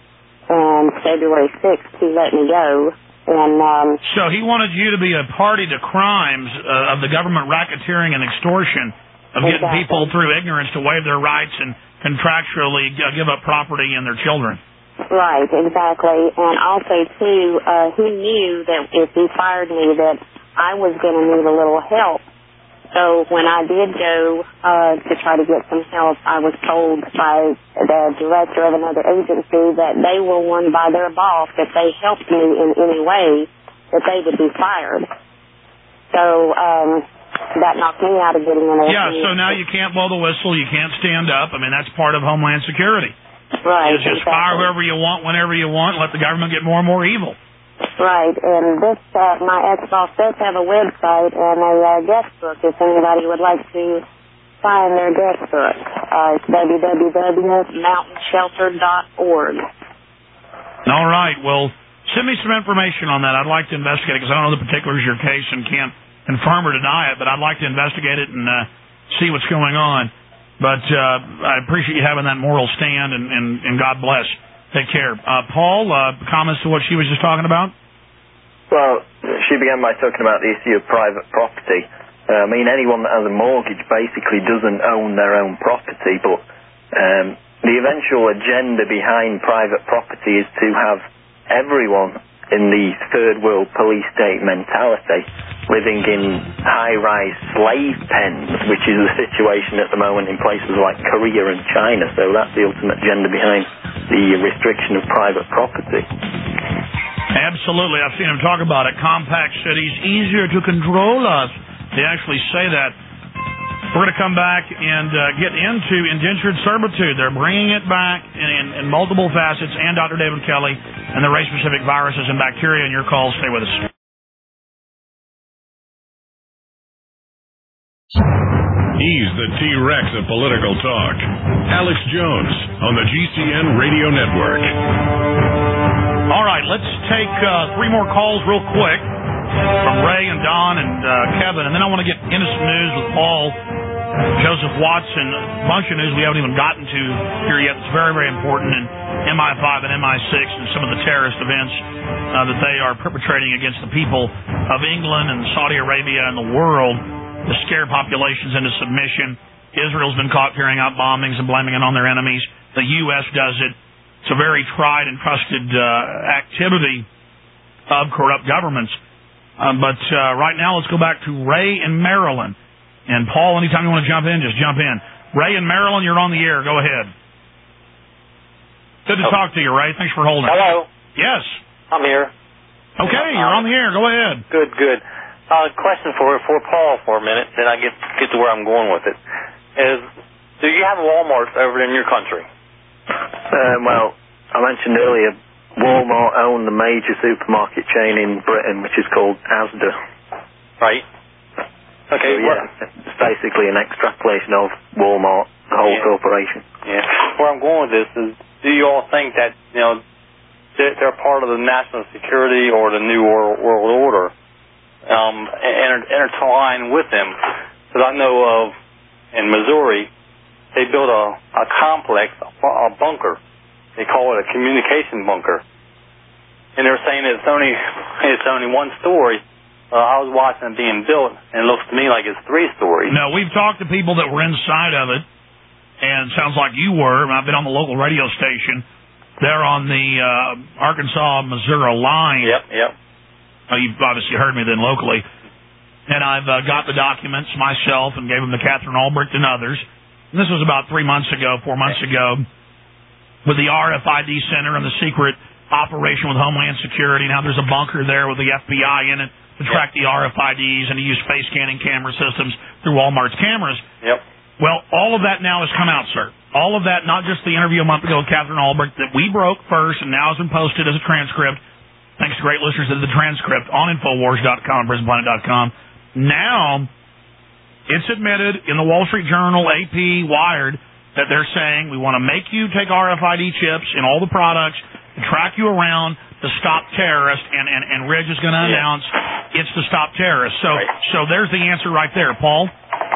And February sixth, he let me go. And um, so he wanted you to be a party to crimes uh, of the government racketeering and extortion of getting exactly. people through ignorance to waive their rights and contractually uh, give up property and their children. Right, exactly. And also, too, uh, he knew that if he fired me that I was going to need a little help. So when I did go uh, to try to get some help, I was told by the director of another agency that they were warned by their boss if they helped me in any way that they would be fired. So um, that knocked me out of getting an agency. Yeah, so now you can't blow the whistle, you can't stand up. I mean, that's part of Homeland Security. Right. You just exactly. fire whoever you want, whenever you want, and let the government get more and more evil. Right, and this, uh, my ex-boss does have a website and a uh, guest book if anybody would like to find their guest book. Uh, it's w w w dot mountain shelter dot org. All right, well, send me some information on that. I'd like to investigate it because I don't know the particulars of your case and can't confirm or deny it, but I'd like to investigate it and uh, see what's going on. But uh, I appreciate you having that moral stand, and, and, and God bless. Take care. Uh, Paul, uh, comments to what she was just talking about? Well, she began by talking about the issue of private property. Uh, I mean, anyone that has a mortgage basically doesn't own their own property, but um, the eventual agenda behind private property is to have everyone in the third world police state mentality living in high-rise slave pens, which is the situation at the moment in places like Korea and China. So that's the ultimate agenda behind the restriction of private property. Absolutely. I've seen them talk about it. Compact cities, easier to control us. They actually say that. We're going to come back and uh, get into indentured servitude. They're bringing it back in, in, in multiple facets, and Doctor David Kelly and the race-specific viruses and bacteria. And your calls. Stay with us. He's the T-Rex of political talk. Alex Jones on the G C N Radio Network. All right, let's take uh, three more calls real quick from Ray and Don and uh, Kevin, and then I want to get into some news with Paul, Joseph Watson, a bunch of news we haven't even gotten to here yet. It's very, very important, and M I five and M I six and some of the terrorist events uh, that they are perpetrating against the people of England and Saudi Arabia and the world to scare populations into submission. Israel's been caught carrying out bombings and blaming it on their enemies. The U S does it. It's a very tried and trusted uh, activity of corrupt governments. Um, but uh, right now, let's go back to Ray in Maryland. And Paul, anytime you want to jump in, just jump in. Ray in Maryland, you're on the air. Go ahead. Good to oh. talk to you, Ray. Thanks for holding. Hello. Yes. I'm here. Okay, you're on the air. Go ahead. Good, good. Uh, question for for Paul for a minute, then I get get to where I'm going with it. Is do you have Walmart over in your country? Uh, well, I mentioned earlier, Walmart own the major supermarket chain in Britain, which is called Asda. Right. Okay. So, yeah, it's basically an extrapolation of Walmart, the whole yeah. corporation. Yeah. Where I'm going with this is, do you all think that you know they're part of the national security or the new world, world order? Um, inter- intertwined with them, because I know of in Missouri, they built a, a complex, a, a bunker. They call it a communication bunker, and they're saying it's only it's only one story. Uh, I was watching it being built, and it looks to me like it's three stories. No, we've talked to people that were inside of it, and it sounds like you were. I've been on the local radio station. They're on the uh, Arkansas-Missouri line. Yep, yep. Uh, you've obviously heard me then locally. And I've uh, got the documents myself and gave them to Catherine Albrecht and others. And this was about three months ago, four months ago, with the R F I D Center and the secret operation with Homeland Security. Now there's a bunker there with the F B I in it to track the R F I Ds and to use face scanning camera systems through Walmart's cameras. Yep. Well, all of that now has come out, sir. All of that, not just the interview a month ago with Catherine Albrecht that we broke first and now has been posted as a transcript. Thanks to great listeners to the transcript on Infowars dot com, Prison Planet dot com. Now, It's admitted in the Wall Street Journal, A P, Wired, that they're saying we want to make you take R F I D chips in all the products to track you around to stop terrorists, and, and, and Ridge is going to announce yeah. it's to stop terrorists. So, right. so there's the answer right there, Paul.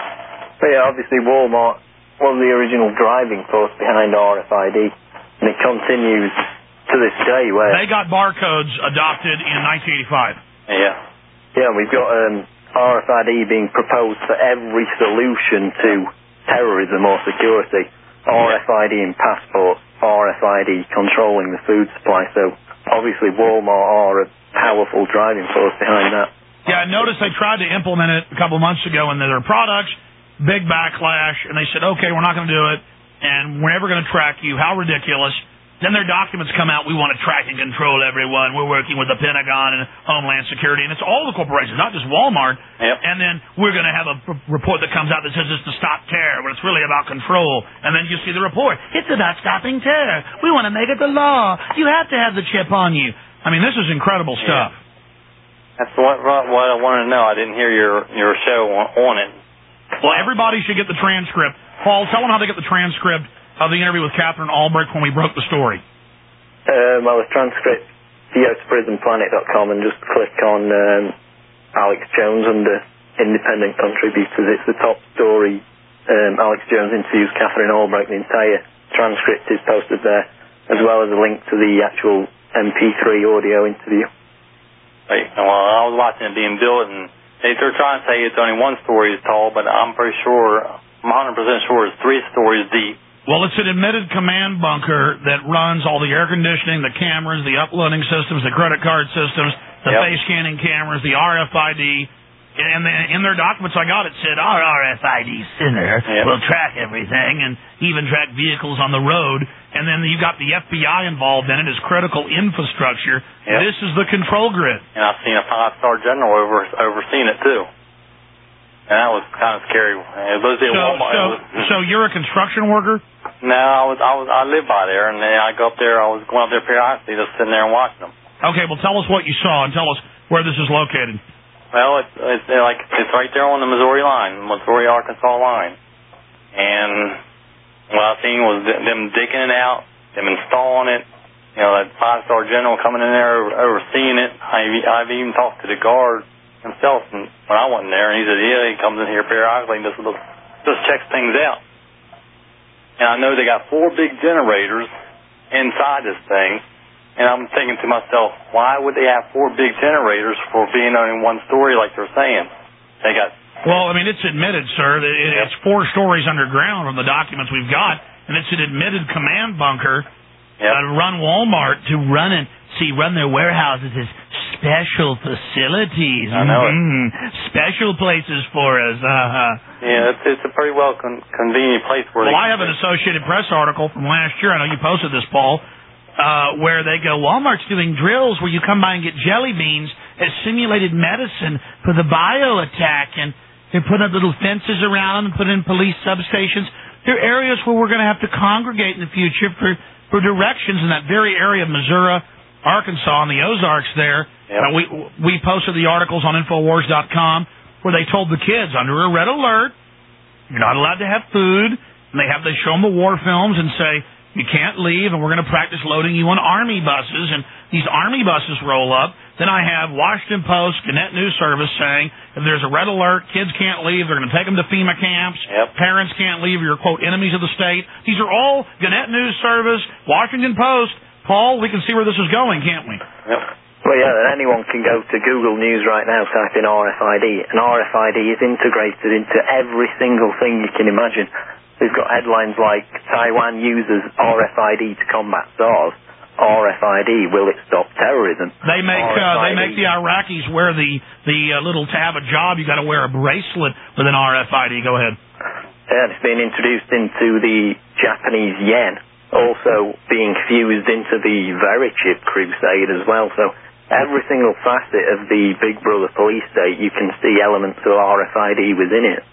So yeah, obviously Walmart was the original driving force behind R F I D, and it continues to this day. Where they got barcodes adopted in nineteen eighty-five. Yeah, yeah, we've got um, R F I D being proposed for every solution to terrorism or security. R F I D in passports, R F I D controlling the food supply. So obviously Walmart are a powerful driving force behind that. Yeah, I noticed they tried to implement it a couple of months ago in their products. Big backlash, and they said, okay, we're not going to do it, and we're never going to track you. How ridiculous. Then their documents come out, we want to track and control everyone. We're working with the Pentagon and Homeland Security, and it's all the corporations, not just Walmart. Yep. And then we're going to have a p- report that comes out that says it's to stop terror, but it's really about control. And then you see the report. It's about stopping terror. We want to make it the law. You have to have the chip on you. I mean, this is incredible stuff. Yeah. That's what, what I wanted to know. I didn't hear your, your show on, on it. Well, everybody should get the transcript. Paul, tell them how to get the transcript of the interview with Catherine Albrecht when we broke the story. Um, well, the transcript, you go to prison planet dot com and just click on um, Alex Jones under Independent Contributors. It's the top story. Um, Alex Jones interviews Catherine Albrecht. The entire transcript is posted there, as well as a link to the actual M P three audio interview. Right. Well, I was watching it being built, and they're trying to say it's only one story tall, but I'm pretty sure, I'm one hundred percent sure it's three stories deep. Well, it's an admitted command bunker that runs all the air conditioning, the cameras, the uploading systems, the credit card systems, the yep. face scanning cameras, the R F I D. And in their documents I got, it said, our R F I D center yep. will track everything and even track vehicles on the road. And then you've got the F B I involved in it as critical infrastructure. Yep. This is the control grid. And I've seen a five-star general over overseeing it, too. And that was kind of scary. It was so, so, so you're a construction worker? No, I was I was I live by there, and then I go up there. I was going up there periodically, just sitting there and watching them. Okay, well, tell us what you saw and tell us where this is located. Well, it's it's like it's right there on the Missouri line, Missouri Arkansas line, and what I seen was them digging it out, them installing it. You know, that five-star general coming in there overseeing it. I, I've even talked to the guard himself when I wasn't there, and he said, yeah, he comes in here periodically and just just checks things out. And I know they got four big generators inside this thing. And I'm thinking to myself, why would they have four big generators for being only one story like they're saying? They got... Well, I mean, it's admitted, sir. That it's four stories underground from the documents we've got, and it's an admitted command bunker yep. uh, run Walmart to run and, see, run their warehouses as special facilities. I know mm-hmm. it. Special places for us. Uh-huh. Yeah, it's, it's a pretty well con- convenient place where Well, they... I have an Associated Press article from last year. I know you posted this, Paul. Uh, where they go, Walmart's doing drills where you come by and get jelly beans as simulated medicine for the bio attack, and they're putting up little fences around them and putting in police substations. There are areas where we're going to have to congregate in the future for, for directions in that very area of Missouri, Arkansas, and the Ozarks there. Yep. Uh, we we posted the articles on Infowars dot com where they told the kids under a red alert, you're not allowed to have food, and they have they show them the war films and say, you can't leave, and we're going to practice loading you on Army buses. And these Army buses roll up. Then I have Washington Post, Gannett News Service saying if there's a red alert, kids can't leave. They're going to take them to FEMA camps. Yep. Parents can't leave. You're, quote, enemies of the state. These are all Gannett News Service, Washington Post. Paul, we can see where this is going, can't we? Yep. Well, yeah, anyone can go to Google News right now, type in R F I D, and R F I D is integrated into every single thing you can imagine. We've got headlines like, Taiwan uses R F I D to combat SARS. R F I D, will it stop terrorism? They make uh, they make the Iraqis wear the, the uh, little tab of job. You got to wear a bracelet with an R F I D. Go ahead. Yeah, it's been introduced into the Japanese yen, also being fused into the Verichip crusade as well. So every single facet of the Big Brother police state, you can see elements of R F I D within it.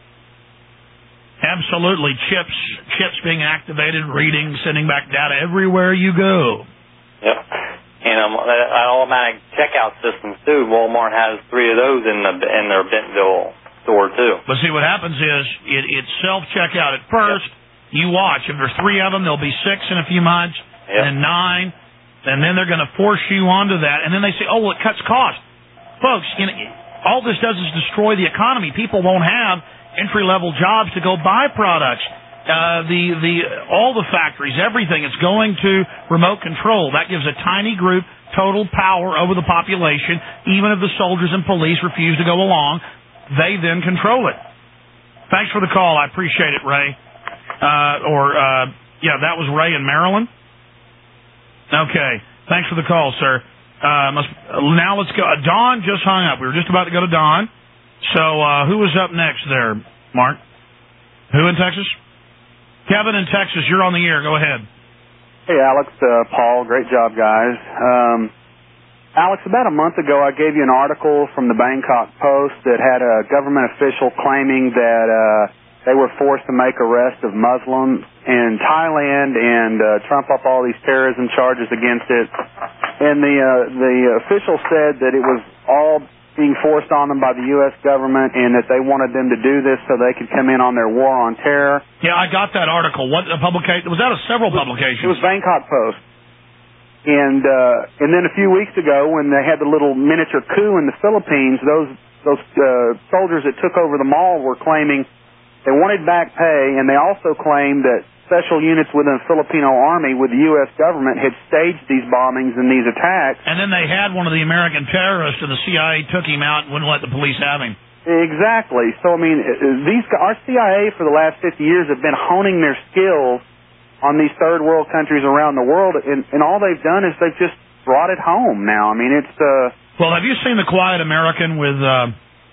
Absolutely. Chips chips being activated, reading, sending back data everywhere you go. Yep. And um, an automatic checkout system, too. Walmart has three of those in the in their Bentonville store too. But see, what happens is it, it's self-checkout. At first, yep. you watch. If there's three of them, there'll be six in a few months, yep. and then nine, and then they're going to force you onto that. And then they say, oh, well, it cuts cost. Folks, you know, all this does is destroy the economy. People won't have entry-level jobs to go buy products. Uh, the the all the factories, everything, it's going to remote control. That gives a tiny group total power over the population. Even if the soldiers and police refuse to go along, they then control it. Thanks for the call. I appreciate it, Ray. Uh, or, uh, yeah, that was Ray in Maryland. Okay. Thanks for the call, sir. Uh, must, now let's go. Uh, Don just hung up. We were just about to go to Don. So uh, who was up next there, Mark? Who in Texas? Kevin in Texas, you're on the air. Go ahead. Hey, Alex, uh, Paul, great job, guys. Um, Alex, about a month ago, I gave you an article from the Bangkok Post that had a government official claiming that uh, they were forced to make arrests of Muslims in Thailand and uh, trump up all these terrorism charges against it. And the uh, the official said that it was all being forced on them by the U S government and that they wanted them to do this so they could come in on their war on terror. Yeah, I got that article. What a publication? Was that a several publications? It was Bangkok Post. And uh, and then a few weeks ago when they had the little miniature coup in the Philippines, those those uh, soldiers that took over the mall were claiming they wanted back pay, and they also claimed that special units within the Filipino army with the U S government had staged these bombings and these attacks. And then they had one of the American terrorists, and the C I A took him out and wouldn't let the police have him. Exactly. So, I mean, these our C I A for the last fifty years have been honing their skills on these third world countries around the world, and, and all they've done is they've just brought it home now. I mean, it's... Uh, well, have you seen The Quiet American with uh,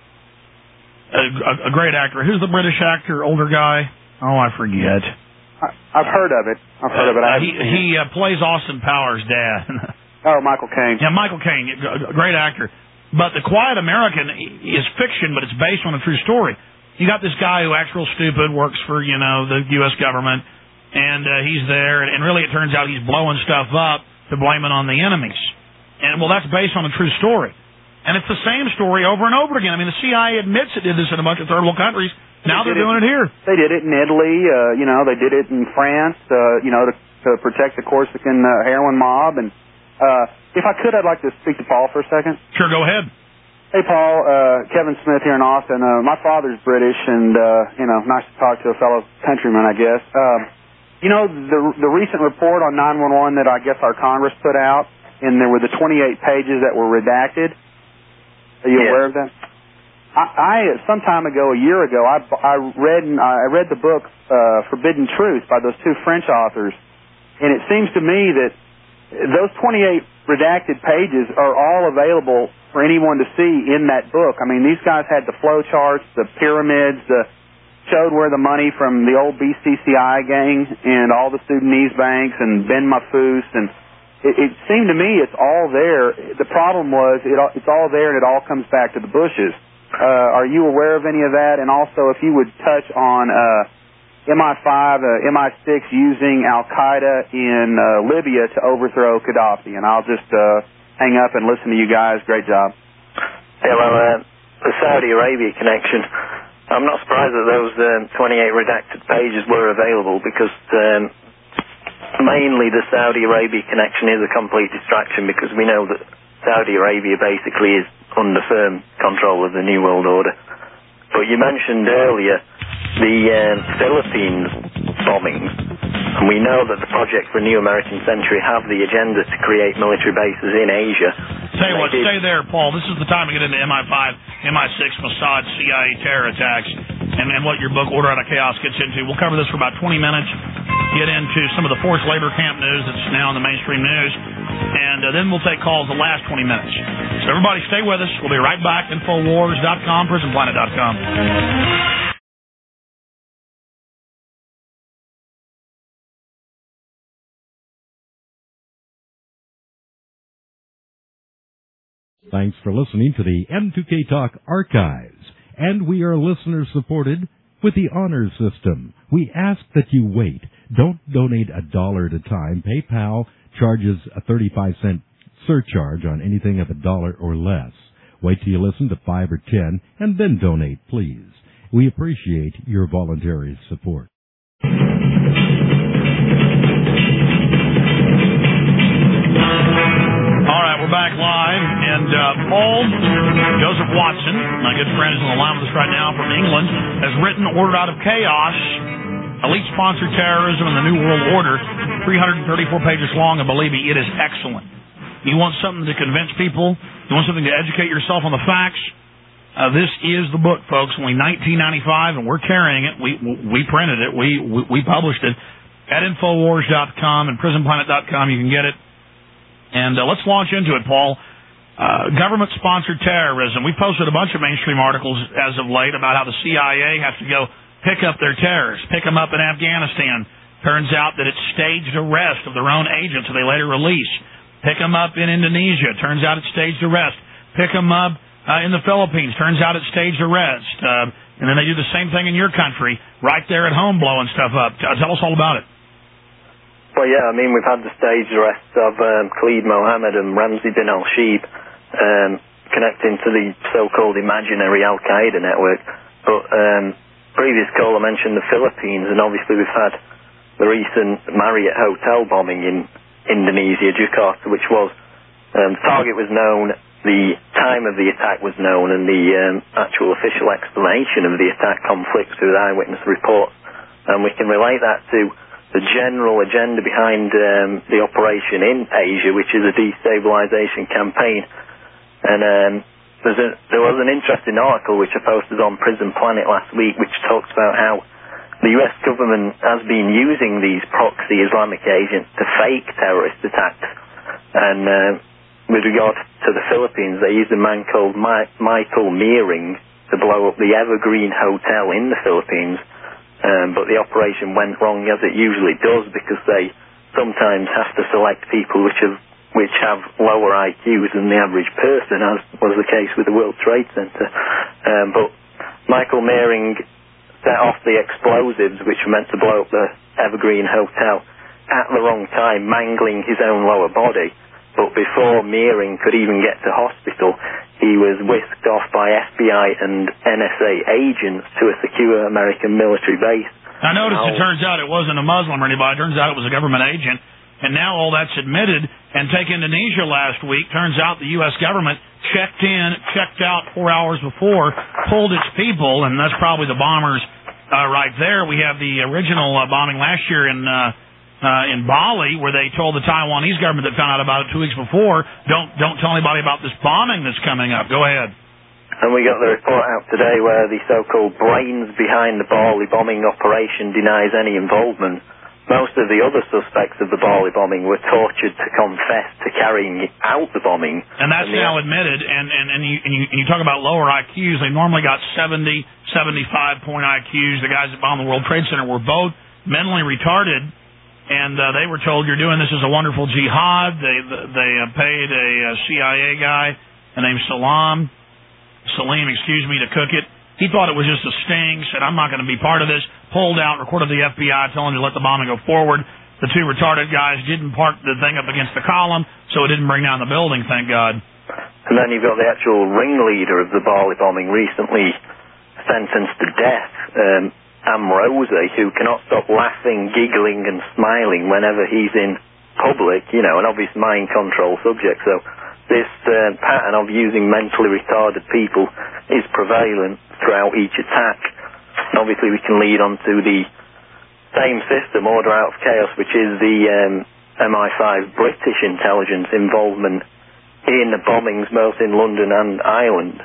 a, a great actor? Who's the British actor, older guy? Oh, I forget. I've heard of it. I've heard of it. Uh, he he uh, plays Austin Powers' dad. Oh, Michael Caine. Yeah, Michael Caine, a great actor. But The Quiet American is fiction, but it's based on a true story. You got this guy who acts real stupid, works for, you know, the U S government, and uh, he's there, and, and really it turns out he's blowing stuff up to blame it on the enemies. And, well, that's based on a true story. And it's the same story over and over again. I mean, the C I A admits it did this in a bunch of third world countries. Now they they're doing it, it here. They did it in Italy. Uh, you know, they did it in France. Uh, you know, to, to protect the Corsican uh, heroin mob. And uh, if I could, I'd like to speak to Paul for a second. Sure, go ahead. Hey, Paul. Uh, Kevin Smith here in Austin. Uh, my father's British, and uh, you know, nice to talk to a fellow countryman, I guess. Um, you know, the the recent report on nine one one that I guess our Congress put out, and there were the twenty-eight pages that were redacted. Are you yeah. aware of that? I, I some time ago, a year ago, I, I read I read the book uh, Forbidden Truth by those two French authors, and it seems to me that those twenty-eight redacted pages are all available for anyone to see in that book. I mean, these guys had the flow charts, the pyramids, the showed where the money from the old B C C I gang and all the Sudanese banks and Ben Mahfouz, and it, it seemed to me it's all there. The problem was it, it's all there and it all comes back to the Bushes. Uh, are you aware of any of that? And also, if you would touch on uh, M I five, uh, M I six using Al-Qaeda in uh, Libya to overthrow Gaddafi. And I'll just uh, hang up and listen to you guys. Great job. Yeah, well, uh, the Saudi Arabia connection, I'm not surprised that those um, twenty-eight redacted pages were available because um, mainly the Saudi Arabia connection is a complete distraction because we know that Saudi Arabia basically is under firm control of the New World Order. But you mentioned earlier the um, Philippines bombings, and we know that the Project for a New American Century have the agenda to create military bases in Asia. Tell you what, stay there, Paul. This is the time to get into M I five, M I six, Mossad, C I A terror attacks, and, and what your book, Order Out of Chaos, gets into. We'll cover this for about twenty minutes, get into some of the forced labor camp news that's now in the mainstream news, and uh, then we'll take calls the last twenty minutes. So everybody stay with us. We'll be right back. Infowars dot com, prison planet dot com. Thanks for listening to the M two K Talk Archives. And we are listener-supported with the Honor System. We ask that you wait. Don't donate a dollar at a time. PayPal charges a thirty-five cent surcharge on anything of a dollar or less. Wait till you listen to five or ten, and then donate, please. We appreciate your voluntary support. All right, we're back live, and uh, Paul Joseph Watson, my good friend who's on the line with us right now from England, has written Order Out of Chaos, Elite-Sponsored Terrorism and the New World Order, three hundred thirty-four pages long, and believe me, it is excellent. You want something to convince people, you want something to educate yourself on the facts, uh, this is the book, folks, only nineteen ninety-five dollars, and we're carrying it. We we printed it. We, we, we published it at Infowars dot com and Prison Planet dot com. You can get it. And uh, let's launch into it, Paul. Uh, government-sponsored terrorism. We posted a bunch of mainstream articles as of late about how the C I A has to go pick up their terrorists, pick them up in Afghanistan. Turns out that it's staged arrest of their own agents who they later release. Pick them up in Indonesia. Turns out it's staged arrest. Pick them up uh, in the Philippines. Turns out it's staged arrest. Uh, and then they do the same thing in your country, right there at home, blowing stuff up. Tell us all about it. Well, yeah, I mean, we've had the staged arrests of um, Khalid Mohammed and Ramzi bin al-Shib um, connecting to the so-called imaginary Al-Qaeda network. But um, previous caller mentioned the Philippines, and obviously we've had the recent Marriott hotel bombing in Indonesia, Jakarta, which was, um, the target was known, the time of the attack was known, and the um, actual official explanation of the attack conflicts with eyewitness reports. And we can relate that to the general agenda behind um, the operation in Asia, which is a destabilization campaign. And um, there's a, there was an interesting article which I posted on Prison Planet last week, which talks about how the U S government has been using these proxy Islamic agents to fake terrorist attacks. And uh, with regard to the Philippines, they used a man called My- Michael Meering to blow up the Evergreen Hotel in the Philippines. Um, but the operation went wrong, as it usually does, because they sometimes have to select people which have which have lower I Qs than the average person, as was the case with the World Trade Center. Um, but Michael Meering set off the explosives which were meant to blow up the Evergreen Hotel at the wrong time, mangling his own lower body. But before Meering could even get to hospital, he was whisked off by F B I and N S A agents to a secure American military base. I noticed it turns out it wasn't a Muslim or anybody. It turns out it was a government agent. And now all that's admitted. And take Indonesia last week. Turns out the U S government checked in, checked out four hours before, pulled its people, and that's probably the bombers uh, right there. We have the original uh, bombing last year in uh, uh, in Bali, where they told the Taiwanese government that found out about it two weeks before, don't don't tell anybody about this bombing that's coming up. Go ahead. And we got the report out today where the so-called brains behind the Bali bombing operation denies any involvement. Most of the other suspects of the Bali bombing were tortured to confess to carrying out the bombing. And that's and now admitted. And, and, and, you, and, you, and you talk about lower I Qs. They normally got seventy, seventy-five point I Qs. The guys that bombed the World Trade Center were both mentally retarded. And uh, they were told, you're doing this as a wonderful jihad. They they uh, paid a, a C I A guy named Salam, Salim, excuse me, to cook it. He thought it was just a sting, said, I'm not going to be part of this, pulled out, recorded the F B I, telling them to let the bombing go forward. The two retarded guys didn't park the thing up against the column, so it didn't bring down the building, thank God. And then you've got the actual ringleader of the Bali bombing recently sentenced to death, um, Amrozi, who cannot stop laughing, giggling, and smiling whenever he's in public, you know, an obvious mind control subject. So this uh, pattern of using mentally retarded people is prevalent throughout each attack. And obviously we can lead on to the same system, Order Out of Chaos, which is the um, M I five British intelligence involvement in the bombings, both in London and Ireland.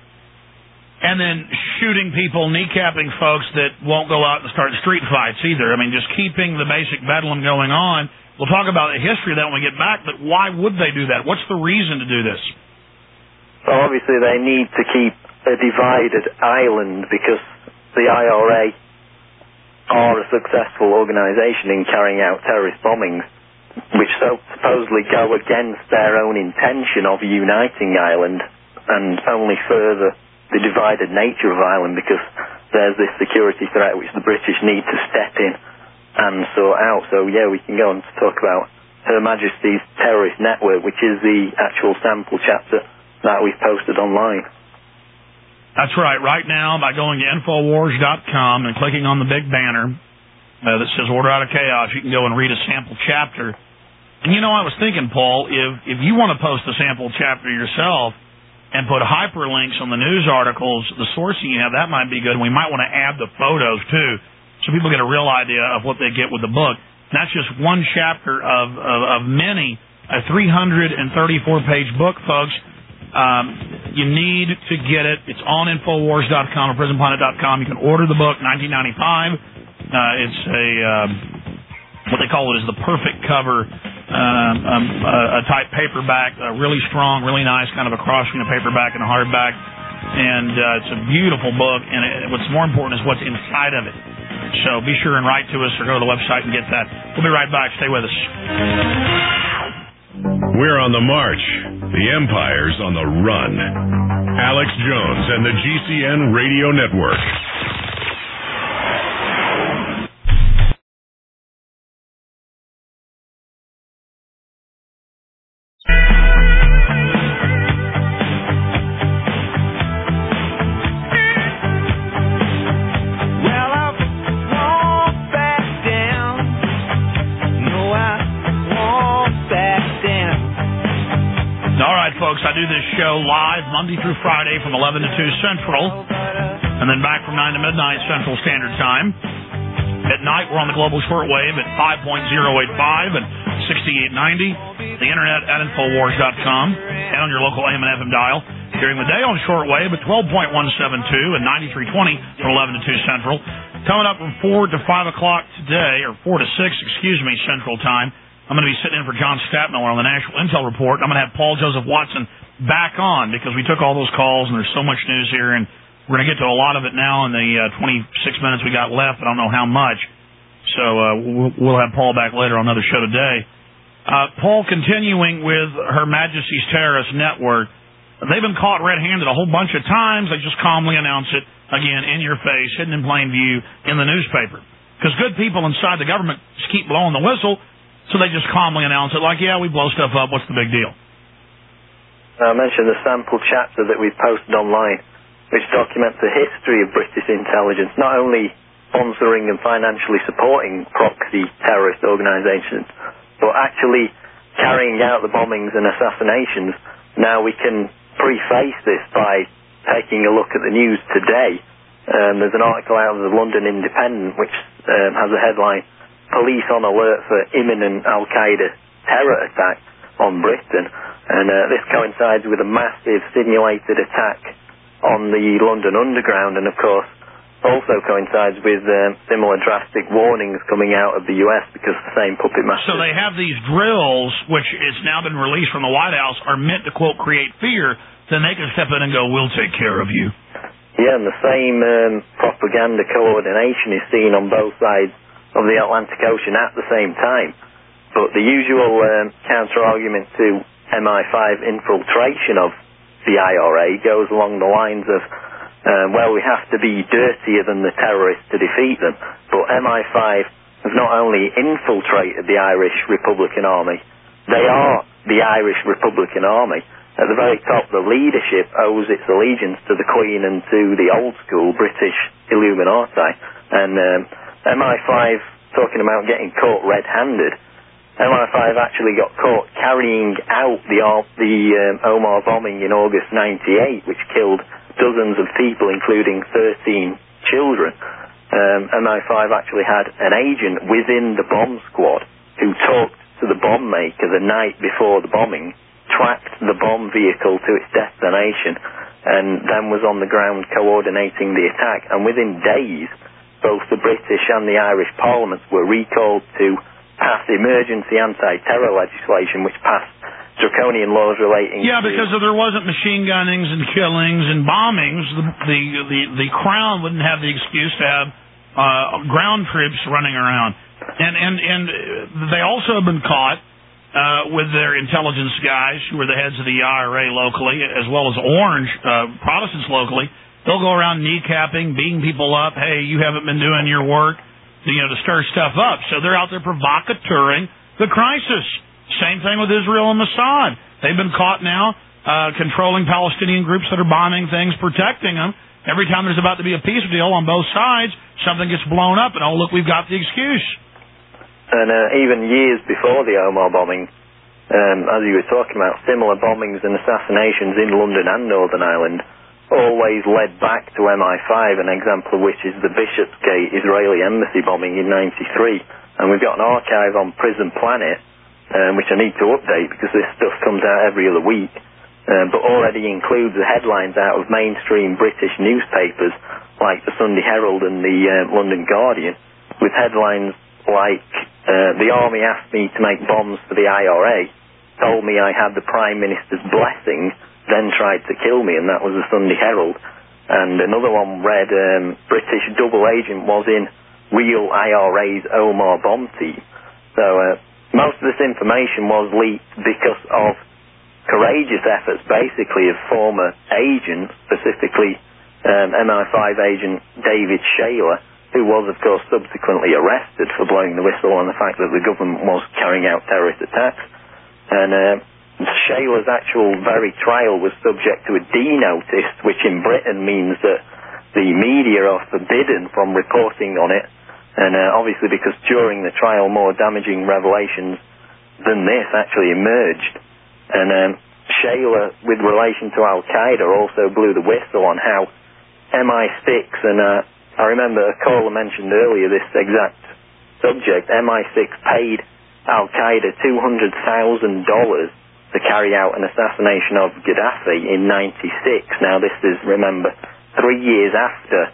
And then shooting people, kneecapping folks that won't go out and start street fights either. I mean, just keeping the basic bedlam going on. We'll talk about the history of that when we get back, but why would they do that? What's the reason to do this? Well, obviously they need to keep a divided island because the I R A are a successful organisation in carrying out terrorist bombings, which so supposedly go against their own intention of uniting Ireland and only further the divided nature of Ireland, because there's this security threat which the British need to step in and sort out. So, yeah, we can go on to talk about Her Majesty's Terrorist Network, which is the actual sample chapter that we've posted online. That's right. Right now, by going to Infowars dot com and clicking on the big banner uh, that says Order Out of Chaos, you can go and read a sample chapter. And, you know, I was thinking, Paul, if, if you want to post a sample chapter yourself and put hyperlinks on the news articles, the sourcing you have, that might be good. And we might want to add the photos, too, so people get a real idea of what they get with the book. And that's just one chapter of, of, of many, a three hundred thirty-four page book, folks. Um, you need to get it. It's on Infowars dot com or Prison Planet dot com. You can order the book, nineteen ninety-five. Uh, it's a, um, what they call it is the perfect cover, um, um, a, a type paperback, a really strong, really nice kind of a cross between a paperback and a hardback. And uh, it's a beautiful book, and it, what's more important is what's inside of it. So be sure and write to us or go to the website and get that. We'll be right back. Stay with us. We're on the march. The Empire's on the run. Alex Jones and the G C N Radio Network. I do this show live Monday through Friday from eleven to two Central, and then back from nine to midnight Central Standard Time. At night, we're on the global shortwave at five point oh eight five and sixty-eight ninety, the internet at Infowars dot com, and on your local A M and F M dial. During the day on shortwave at twelve point one seven two and ninety-three twenty from eleven to two Central. Coming up from four to five o'clock today, or four to six, excuse me, Central Time, I'm going to be sitting in for John Stadtmiller on the National Intel Report. I'm going to have Paul Joseph Watson back on because we took all those calls and there's so much news here, and we're going to get to a lot of it now in the uh, twenty-six minutes we got left. I don't know how much. So uh, we'll, we'll have Paul back later on another show today. Uh, Paul, continuing with Her Majesty's Terrorist Network, they've been caught red-handed a whole bunch of times. They just calmly announce it, again, in your face, hidden in plain view in the newspaper. Because good people inside the government just keep blowing the whistle, so they just calmly announce it like, yeah, we blow stuff up. What's the big deal? I mentioned the sample chapter that we've posted online, which documents the history of British intelligence, not only sponsoring and financially supporting proxy terrorist organisations, but actually carrying out the bombings and assassinations. Now we can preface this by taking a look at the news today. Um, there's an article out of the London Independent which um, has a headline, Police on alert for imminent Al-Qaeda terror attack on Britain. And uh, this coincides with a massive simulated attack on the London Underground, and of course also coincides with uh, similar drastic warnings coming out of the U S because the same puppet masters. So they have these drills, which has now been released from the White House, are meant to, quote, create fear. Then they can step in and go, we'll take care of you. Yeah, and the same um, propaganda coordination is seen on both sides of the Atlantic Ocean at the same time. But the usual um, counter-argument to M I five infiltration of the I R A goes along the lines of, um, well, we have to be dirtier than the terrorists to defeat them. But M I five have not only infiltrated the Irish Republican Army, they are the Irish Republican Army. At the very top, the leadership owes its allegiance to the Queen and to the old-school British Illuminati. And um, M I five, talking about getting caught red-handed, M I five actually got caught carrying out the, the um, Omar bombing in August ninety-eight, which killed dozens of people, including thirteen children. Um, M I five actually had an agent within the bomb squad who talked to the bomb maker the night before the bombing, tracked the bomb vehicle to its destination, and then was on the ground coordinating the attack. And within days, both the British and the Irish parliaments were recalled to pass emergency anti-terror legislation, which passed draconian laws relating yeah, to... because if there wasn't machine gunnings and killings and bombings, the the, the, the Crown wouldn't have the excuse to have uh, ground troops running around. And, and, and they also have been caught Uh, with their intelligence guys who are the heads of the I R A locally, as well as Orange uh, Protestants locally. They'll go around kneecapping, beating people up. Hey, you haven't been doing your work, you know, to stir stuff up. So they're out there provocateuring the crisis. Same thing with Israel and Mossad. They've been caught now uh, controlling Palestinian groups that are bombing things, protecting them. Every time there's about to be a peace deal on both sides, something gets blown up, and oh, look, we've got the excuse. And uh, even years before the Omar bombing, um, as you were talking about, similar bombings and assassinations in London and Northern Ireland always led back to M I five, an example of which is the Bishopsgate Israeli embassy bombing in ninety-three. And we've got an archive on Prison Planet, um, which I need to update because this stuff comes out every other week, um, but already includes the headlines out of mainstream British newspapers like the Sunday Herald and the uh, London Guardian, with headlines like, uh, the army asked me to make bombs for the I R A, told me I had the Prime Minister's blessing, then tried to kill me, and that was the Sunday Herald. And another one read, um, British double agent was in real I R A's Omar bomb team. So uh, most of this information was leaked because of courageous efforts, basically, of former agents, specifically um, M I five agent David Shayler, who was, of course, subsequently arrested for blowing the whistle on the fact that the government was carrying out terrorist attacks. And uh, Shayler's actual very trial was subject to a D-notice, which in Britain means that the media are forbidden from reporting on it. And uh, obviously because during the trial more damaging revelations than this actually emerged. And um, Shayler, with relation to Al-Qaeda, also blew the whistle on how M I six, and uh, I remember a caller mentioned earlier this exact subject, M I six paid Al-Qaeda two hundred thousand dollars to carry out an assassination of Gaddafi in ninety-six. Now this is, remember, three years after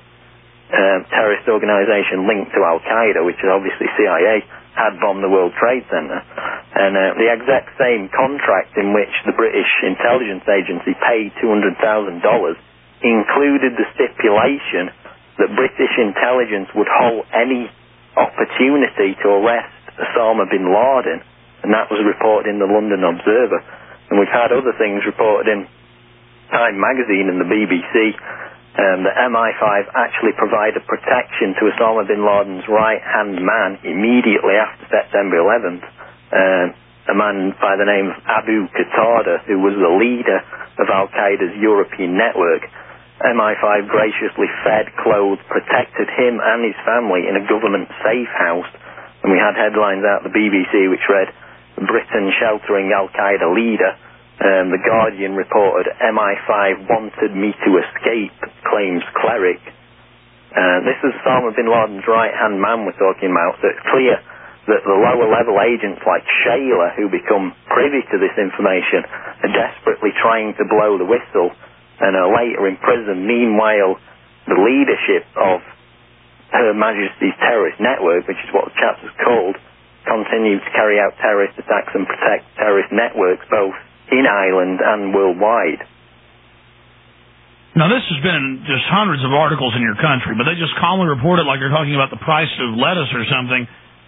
uh, terrorist organisation linked to Al-Qaeda, which is obviously C I A, had bombed the World Trade Center. And uh, the exact same contract in which the British intelligence agency paid two hundred thousand dollars included the stipulation that British intelligence would hold any opportunity to arrest Osama bin Laden, and that was reported in the London Observer. And we've had other things reported in Time magazine and the B B C, um, that M I five actually provided protection to Osama bin Laden's right-hand man immediately after September eleventh, uh, a man by the name of Abu Qatada, who was the leader of Al-Qaeda's European network. M I five graciously fed, clothed, protected him and his family in a government safe house. And we had headlines out of the B B C which read, Britain sheltering Al-Qaeda leader. Um, the Guardian reported, M I five wanted me to escape, claims cleric. Uh, this is Osama bin Laden's right-hand man we're talking about, so it's clear that the lower-level agents like Shayler, who become privy to this information, are desperately trying to blow the whistle and are later in prison. Meanwhile, the leadership of Her Majesty's Terrorist Network, which is what the chapter's called, continue to carry out terrorist attacks and protect terrorist networks both in Ireland and worldwide. Now, this has been just hundreds of articles in your country, but they just calmly report it like they're talking about the price of lettuce or something.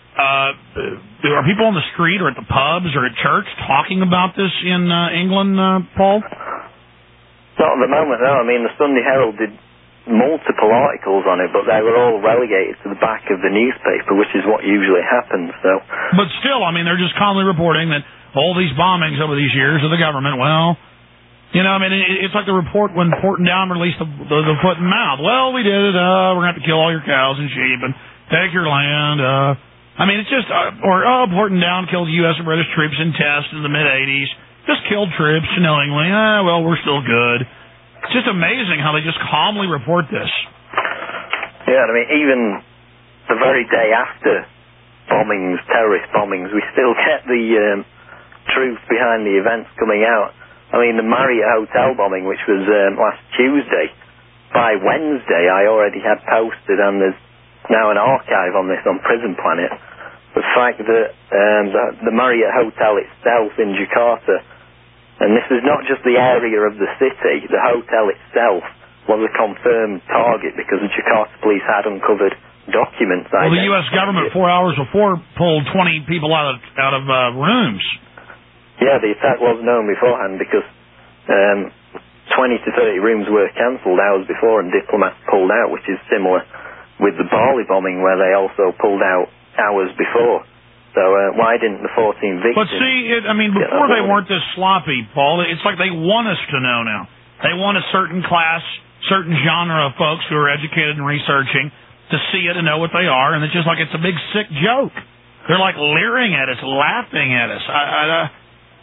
Uh, are people on the street or at the pubs or at church talking about this in uh, England, uh, Paul? Not at the moment, no. I mean, the Sunday Herald did multiple articles on it, but they were all relegated to the back of the newspaper, which is what usually happens. So, but still, I mean, they're just calmly reporting that all these bombings over these years of the government, well, you know, I mean, it's like the report when Portendown released the, the, the foot and mouth. Well, we did it. Uh, we're going to have to kill all your cows and sheep and take your land. Uh, I mean, it's just, uh, or, oh, Portendown killed U S and British troops in tests in the mid-eighties. Just killed troops knowingly. Ah, well, we're still good. It's just amazing how they just calmly report this. Yeah, I mean, even the very day after bombings, terrorist bombings, we still get the um, truth behind the events coming out. I mean, the Marriott Hotel bombing, which was um, last Tuesday, by Wednesday I already had posted, and there's now an archive on this on Prison Planet, the fact that um, the, the Marriott Hotel itself in Jakarta, and this is not just the area of the city, the hotel itself was a confirmed target because the Jakarta police had uncovered documents. Well, the U S government four hours before pulled twenty people out of out of uh, rooms. Yeah, the attack was known beforehand because um, twenty to thirty rooms were cancelled hours before and diplomats pulled out, which is similar with the Bali bombing where they also pulled out hours before. So uh, why didn't the fourteen victims... But see, it, I mean, before they weren't this sloppy, Paul. It's like they want us to know now. They want a certain class, certain genre of folks who are educated and researching to see it and know what they are, and it's just like it's a big sick joke. They're like leering at us, laughing at us. I, I, uh...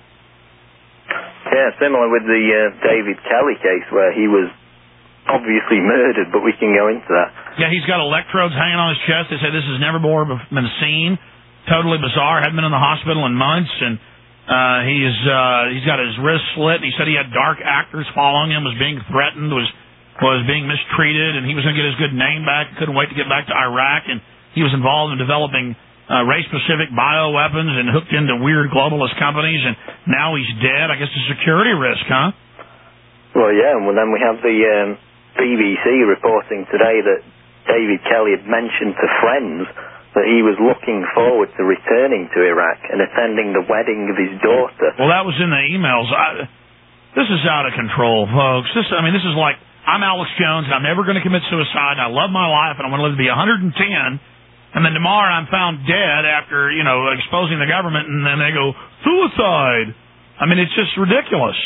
Yeah, similar with the uh, David Kelly case where he was obviously murdered, but we can go into that. Yeah, he's got electrodes hanging on his chest. They say this has never before been seen. Totally bizarre. Hadn't been in the hospital in months, and uh, he's uh, he's got his wrist slit. He said he had dark actors following him, was being threatened, was was being mistreated, and he was going to get his good name back. Couldn't wait to get back to Iraq, and he was involved in developing uh, race-specific bioweapons and hooked into weird globalist companies, and now he's dead. I guess a security risk, huh? Well, yeah, and then we have the um, B B C reporting today that David Kelly had mentioned to friends that he was looking forward to returning to Iraq and attending the wedding of his daughter. Well, that was in the emails. I, this is out of control, folks. This, I mean, this is like, I'm Alex Jones, and I'm never going to commit suicide, and I love my life, and I want to live to be one hundred ten, and then tomorrow I'm found dead after, you know, exposing the government, and then they go, suicide. I mean, it's just ridiculous.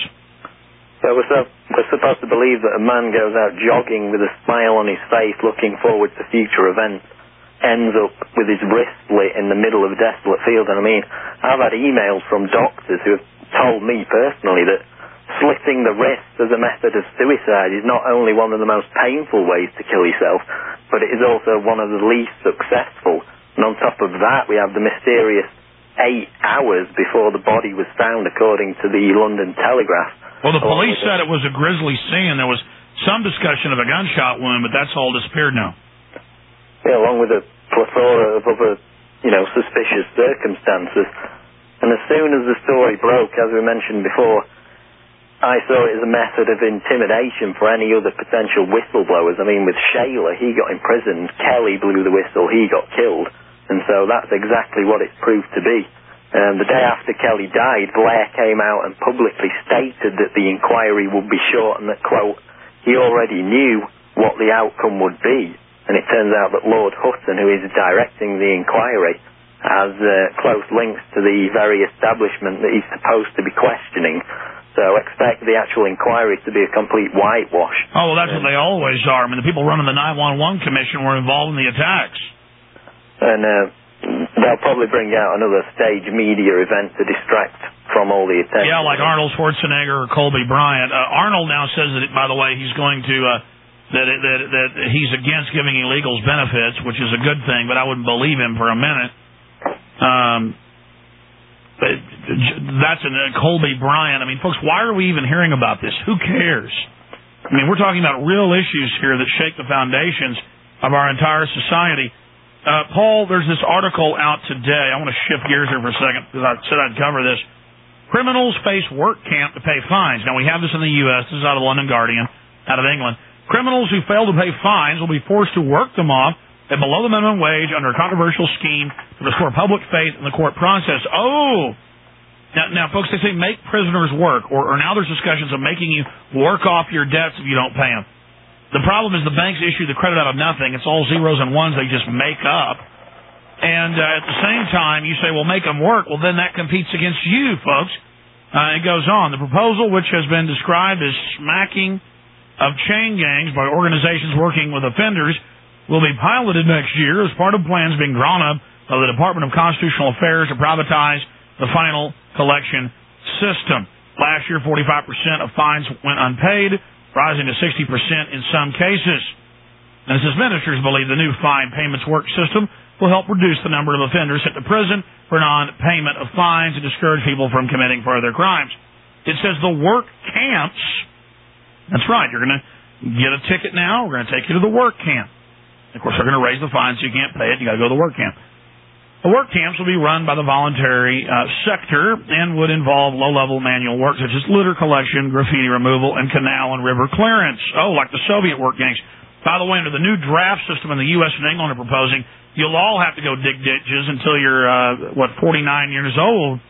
So we're, so, we're supposed to believe that a man goes out jogging with a smile on his face, looking forward to future events, ends up with his wrist split in the middle of a desolate field. And I mean, I've had emails from doctors who have told me personally that slitting the wrist as a method of suicide is not only one of the most painful ways to kill yourself, but it is also one of the least successful. And on top of that, we have the mysterious eight hours before the body was found, according to the London Telegraph. Well, the police said it was a grisly scene. There was some discussion of a gunshot wound, but that's all disappeared now. Yeah, along with a plethora of other, you know, suspicious circumstances. And as soon as the story broke, as we mentioned before, I saw it as a method of intimidation for any other potential whistleblowers. I mean, with Shayla, he got imprisoned, Kelly blew the whistle, he got killed. And so that's exactly what it proved to be. Um, the day after Kelly died, Blair came out and publicly stated that the inquiry would be short and that, quote, he already knew what the outcome would be. And it turns out that Lord Hutton, who is directing the inquiry, has uh, close links to the very establishment that he's supposed to be questioning. So expect the actual inquiry to be a complete whitewash. Oh, well, that's um, what they always are. I mean, the people running the nine one one Commission were involved in the attacks. And uh, they'll probably bring out another stage media event to distract from all the attention. Yeah, like Arnold Schwarzenegger or Colby Bryant. Uh, Arnold now says that, by the way, he's going to... Uh, That, it, that that he's against giving illegals benefits, which is a good thing, but I wouldn't believe him for a minute. Um, but that's a Colby Bryant. I mean, folks, why are we even hearing about this? Who cares? I mean, we're talking about real issues here that shake the foundations of our entire society. Uh, Paul, there's this article out today. I want to shift gears here for a second because I said I'd cover this. Criminals face work camp to pay fines. Now, we have this in the U S This is out of the London Guardian, out of England. Criminals who fail to pay fines will be forced to work them off at below the minimum wage under a controversial scheme to restore public faith in the court process. Oh! Now, now folks, they say make prisoners work, or, or now there's discussions of making you work off your debts if you don't pay them. The problem is the banks issue the credit out of nothing. It's all zeros and ones they just make up. And uh, at the same time, you say, well, make them work. Well, then that competes against you, folks. Uh, it goes on. The proposal, which has been described as smacking of chain gangs by organizations working with offenders, will be piloted next year as part of plans being drawn up by the Department of Constitutional Affairs to privatize the final collection system. Last year, forty-five percent of fines went unpaid, rising to sixty percent in some cases. And its ministers believe the new fine payments work system will help reduce the number of offenders sent to prison for non-payment of fines and discourage people from committing further crimes. It says the work camps... That's right. You're going to get a ticket now. We're going to take you to the work camp. Of course, they're going to raise the fine so you can't pay it. You got to go to the work camp. The work camps will be run by the voluntary uh, sector and would involve low-level manual work such as litter collection, graffiti removal, and canal and river clearance. Oh, like the Soviet work gangs. By the way, under the new draft system in the U S and England are proposing, you'll all have to go dig ditches until you're, uh, what, forty-nine years old.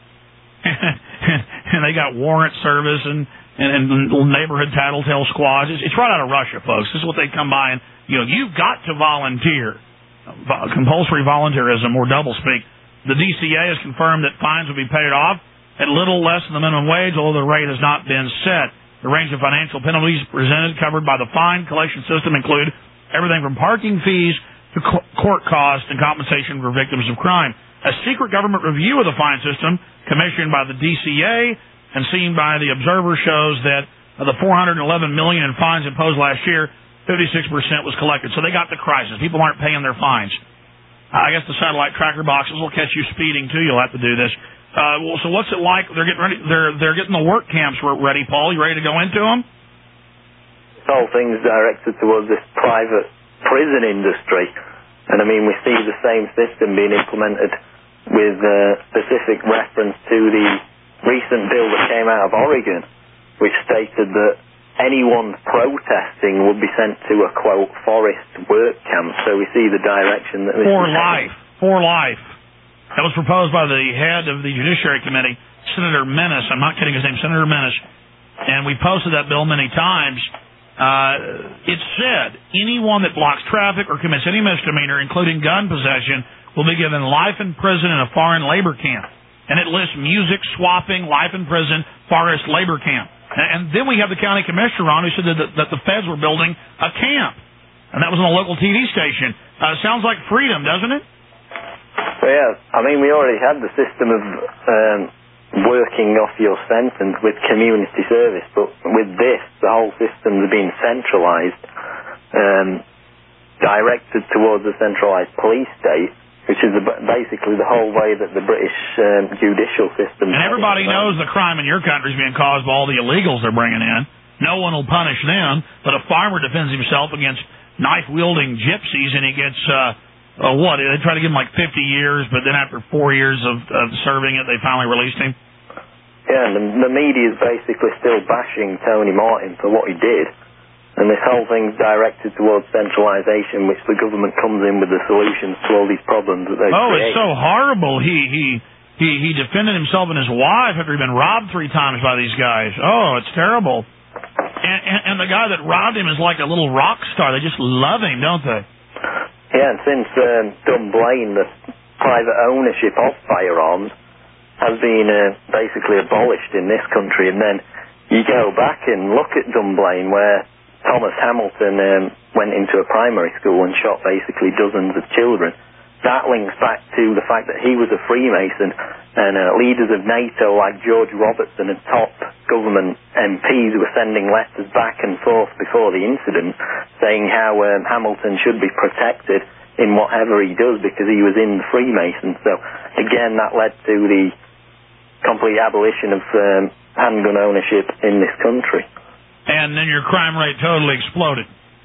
And they got warrant service and And, and neighborhood tattletale squads. It's, it's right out of Russia, folks. This is what they come by and, you know, you've got to volunteer. Compulsory volunteerism, or doublespeak. The D C A has confirmed that fines will be paid off at little less than the minimum wage, although the rate has not been set. The range of financial penalties presented covered by the fine collection system include everything from parking fees to court costs and compensation for victims of crime. A secret government review of the fine system commissioned by the D C A and seen by the Observer shows that of the four hundred eleven million dollars in fines imposed last year, fifty-six percent was collected. So they got the crisis. People aren't paying their fines. I guess the satellite tracker boxes will catch you speeding too. You'll have to do this. Uh, well, so what's it like? They're getting ready. They're they're getting the work camps ready. Paul, you ready to go into them? This whole thing's directed towards this private prison industry, and I mean we see the same system being implemented with uh, specific reference to the recent bill that came out of Oregon, which stated that anyone protesting would be sent to a quote forest work camp. So we see the direction that this for is life, for life. That was proposed by the head of the Judiciary Committee, Senator Menace. I'm not kidding, his name, Senator Menace. And we posted that bill many times. Uh, it said anyone that blocks traffic or commits any misdemeanor, including gun possession, will be given life in prison in a foreign labor camp. And it lists music, swapping, life in prison, forest labor camp. And, and then we have the county commissioner on who said that, that the feds were building a camp. And that was on a local T V station. Uh, sounds like freedom, doesn't it? Well, yeah, I mean, we already had the system of um, working off your sentence with community service, but with this, the whole system's being centralised, um, directed towards a centralised police state, which is basically the whole way that the British um, judicial system... And everybody knows the crime in your country is being caused by all the illegals they're bringing in. No one will punish them, but a farmer defends himself against knife-wielding gypsies, and he gets... Uh, Uh, what? They try to give him like fifty years, but then after four years of, of serving it, they finally released him? Yeah, and the, the media is basically still bashing Tony Martin for what he did. And this whole thing's directed towards centralisation, which the government comes in with the solutions to all these problems that they Oh, create. It's so horrible. He, he, he, he defended himself and his wife after he'd been robbed three times by these guys. Oh, it's terrible. And, and, and the guy that robbed him is like a little rock star. They just love him, don't they? Yeah, and since um, Dunblane, the private ownership of firearms has been uh, basically abolished in this country, and then you go back and look at Dunblane, where Thomas Hamilton um, went into a primary school and shot basically dozens of children. That links back to the fact that he was a Freemason, and uh, leaders of NATO like George Robertson and top government M Ps were sending letters back and forth before the incident saying how um, Hamilton should be protected in whatever he does because he was in the Freemasons. So, again, that led to the complete abolition of um, handgun ownership in this country. And then your crime rate totally exploded.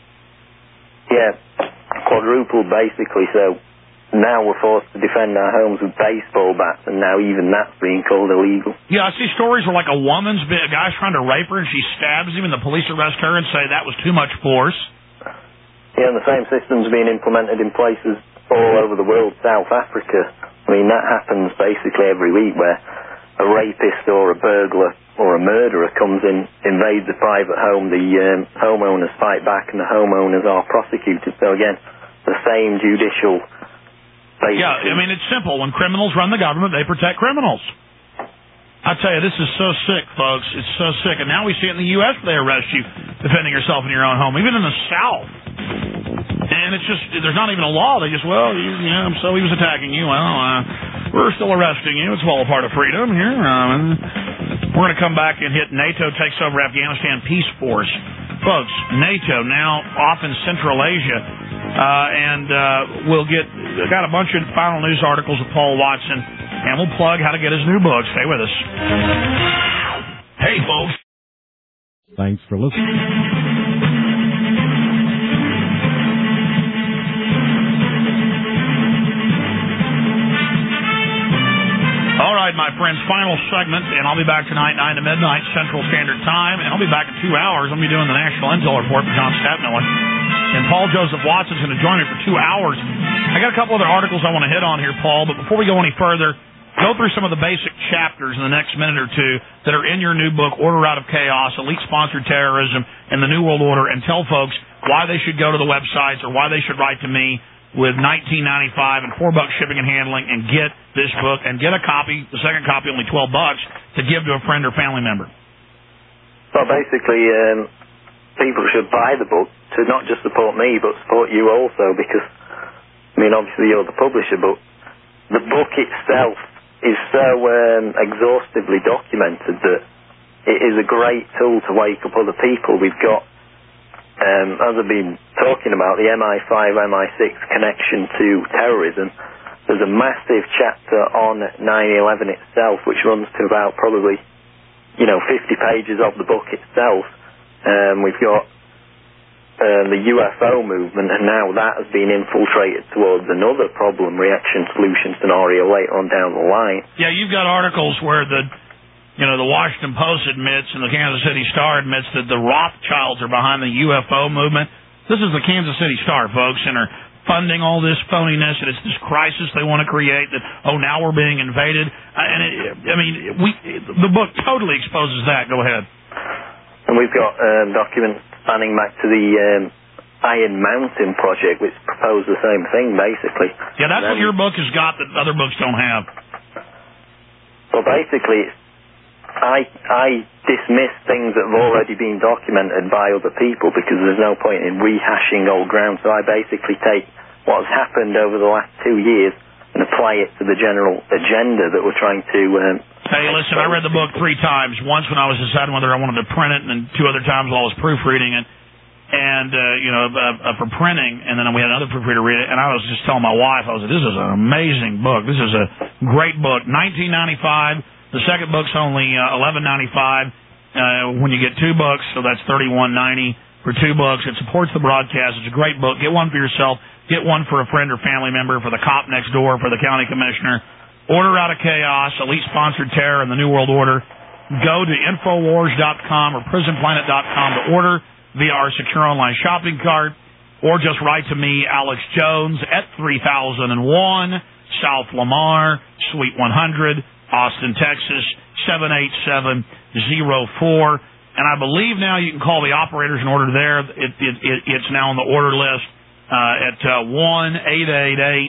Yeah, quadrupled basically, so... Now we're forced to defend our homes with baseball bats, and now even that's being called illegal. Yeah, I see stories where, like, a woman's been, a guy's trying to rape her, and she stabs him, and the police arrest her and say that was too much force. Yeah, and the same system's being implemented in places all over the world. South Africa, I mean, that happens basically every week, where a rapist or a burglar or a murderer comes in, invades a private home, the um, homeowners fight back, and the homeowners are prosecuted. So, again, the same judicial... Basically. Yeah, I mean, it's simple. When criminals run the government, they protect criminals. I tell you, this is so sick, folks. It's so sick. And now we see it in the U S where they arrest you defending yourself in your own home, even in the South. And it's just, there's not even a law. They just, well, you, you know, so he was attacking you. Well, uh, we're still arresting you. It's all a part of freedom here. Um, we're going to come back and hit NATO takes over Afghanistan peace force. Folks, NATO now off in Central Asia. Uh, and uh, we'll get got a bunch of final news articles with Paul Watson, and we'll plug how to get his new book. Stay with us. Hey, folks. Thanks for listening. All right, my friends, final segment, and I'll be back tonight, nine to midnight, Central Standard Time, and I'll be back in two hours. I'll be doing the National Intel Report with John Stadtmiller. And Paul Joseph Watson's going to join me for two hours. I got a couple other articles I want to hit on here, Paul, but before we go any further, go through some of the basic chapters in the next minute or two that are in your new book, Order Out of Chaos, Elite-Sponsored Terrorism, and the New World Order, and tell folks why they should go to the websites or why they should write to me with nineteen ninety-five and four bucks shipping and handling, and get this book and get a copy. The second copy only twelve bucks to give to a friend or family member. Well, basically, um, people should buy the book to not just support me, but support you also, because, I mean, obviously you're the publisher, but the book itself is so um, exhaustively documented that it is a great tool to wake up other people. We've got, um, as I've been talking about, the M I five, M I six connection to terrorism. There's a massive chapter on nine eleven itself, which runs to about probably, you know, fifty pages of the book itself. Um, we've got um, the U F O movement, and now that has been infiltrated towards another problem reaction solution scenario later on down the line. Yeah, you've got articles where the, you know, the Washington Post admits and the Kansas City Star admits that the Rothschilds are behind the U F O movement. This is the Kansas City Star, folks, and are funding all this phoniness, and it's this crisis they want to create that, oh, now we're being invaded. And it, I mean, we the book totally exposes that. Go ahead. And we've got um, documents spanning back to the um, Iron Mountain project, which proposed the same thing, basically. Yeah, that's then, what your book has got that other books don't have. Well, basically, I I dismiss things that have already been documented by other people because there's no point in rehashing old ground. So I basically take what's happened over the last two years and apply it to the general agenda that we're trying to... Um, hey, listen, I read the book three times. Once when I was deciding whether I wanted to print it, and then two other times while I was proofreading it. And, uh, you know, uh, uh, for printing, and then we had another proofreader read it, and I was just telling my wife, I was like, this is an amazing book. This is a great book. nineteen ninety-five. The second book's only uh, eleven ninety-five uh, when you get two books, so that's thirty-one ninety for two books. It supports the broadcast. It's a great book. Get one for yourself. Get one for a friend or family member, for the cop next door, for the county commissioner. Order Out of Chaos, Elite-Sponsored Terror, and the New World Order. Go to Infowars dot com or Prison Planet dot com to order via our secure online shopping cart, or just write to me, Alex Jones, at three thousand one South Lamar, Suite one hundred, Austin, Texas, seven eight seven zero four. And I believe now you can call the operators and order there. It, it, it, it's now on the order list uh, at uh, one eight eight eight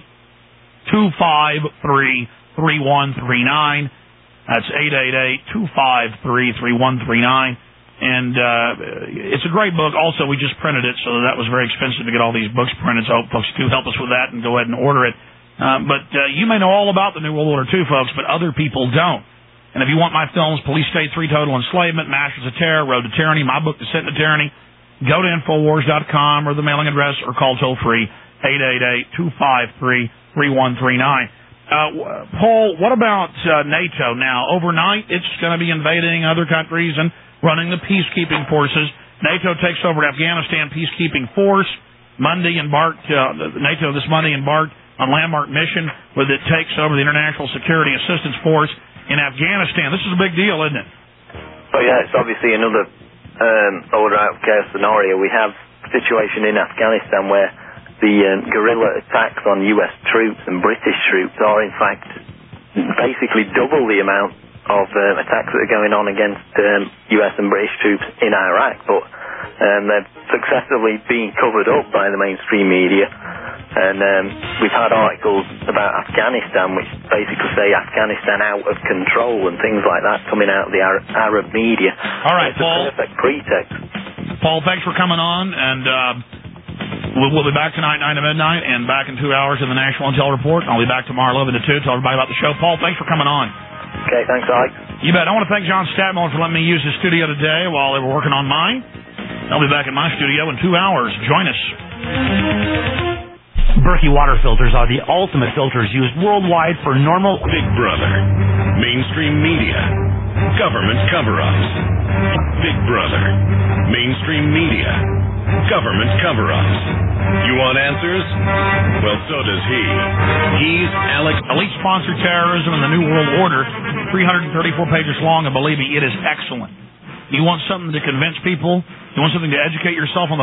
two five three three one three nine. That's eight eight eight two five three three one three nine. And uh, it's a great book. Also, we just printed it, so that was very expensive to get all these books printed. So folks do help us with that and go ahead and order it. Uh, but uh, you may know all about the New World Order too, folks, but other people don't. And if you want my films, Police State three, Total Enslavement, Masters of Terror, Road to Tyranny, my book, Descent into Tyranny, go to Infowars dot com or the mailing address, or call toll-free eight eight eight two five three three one three nine. Uh, Paul, what about uh, NATO now? Overnight, it's going to be invading other countries and running the peacekeeping forces. NATO takes over Afghanistan peacekeeping force. Monday embarked, uh, NATO this Monday embarked on landmark mission where it takes over the International Security Assistance Force in Afghanistan. This is a big deal, isn't it? Oh, yeah, it's obviously another um, order out of chaos scenario. We have a situation in Afghanistan where the um, guerrilla attacks on U S troops and British troops are, in fact, basically double the amount of um, attacks that are going on against um, U S and British troops in Iraq. But um, they're successfully being covered up by the mainstream media. And um, we've had articles about Afghanistan which basically say Afghanistan out of control and things like that coming out of the Arab, Arab media. All right, it's Paul. a perfect pretext. Paul, thanks for coming on, and uh, we'll, we'll be back tonight, nine to midnight, and back in two hours in the National Intel Report. I'll be back tomorrow, eleven to two, tell everybody about the show. Paul, thanks for coming on. Okay, thanks, Alex. You bet. I want to thank John Statmiller for letting me use his studio today while they were working on mine. I'll be back in my studio in two hours. Join us. Berkey water filters are the ultimate filters used worldwide for normal... Big Brother, mainstream media, government cover-ups. Big Brother, mainstream media, government cover-ups. You want answers? Well, so does he. He's Alex... Elite-Sponsored Terrorism and the New World Order, three hundred thirty-four pages long, and believe me, it is excellent. You want something to convince people? You want something to educate yourself on the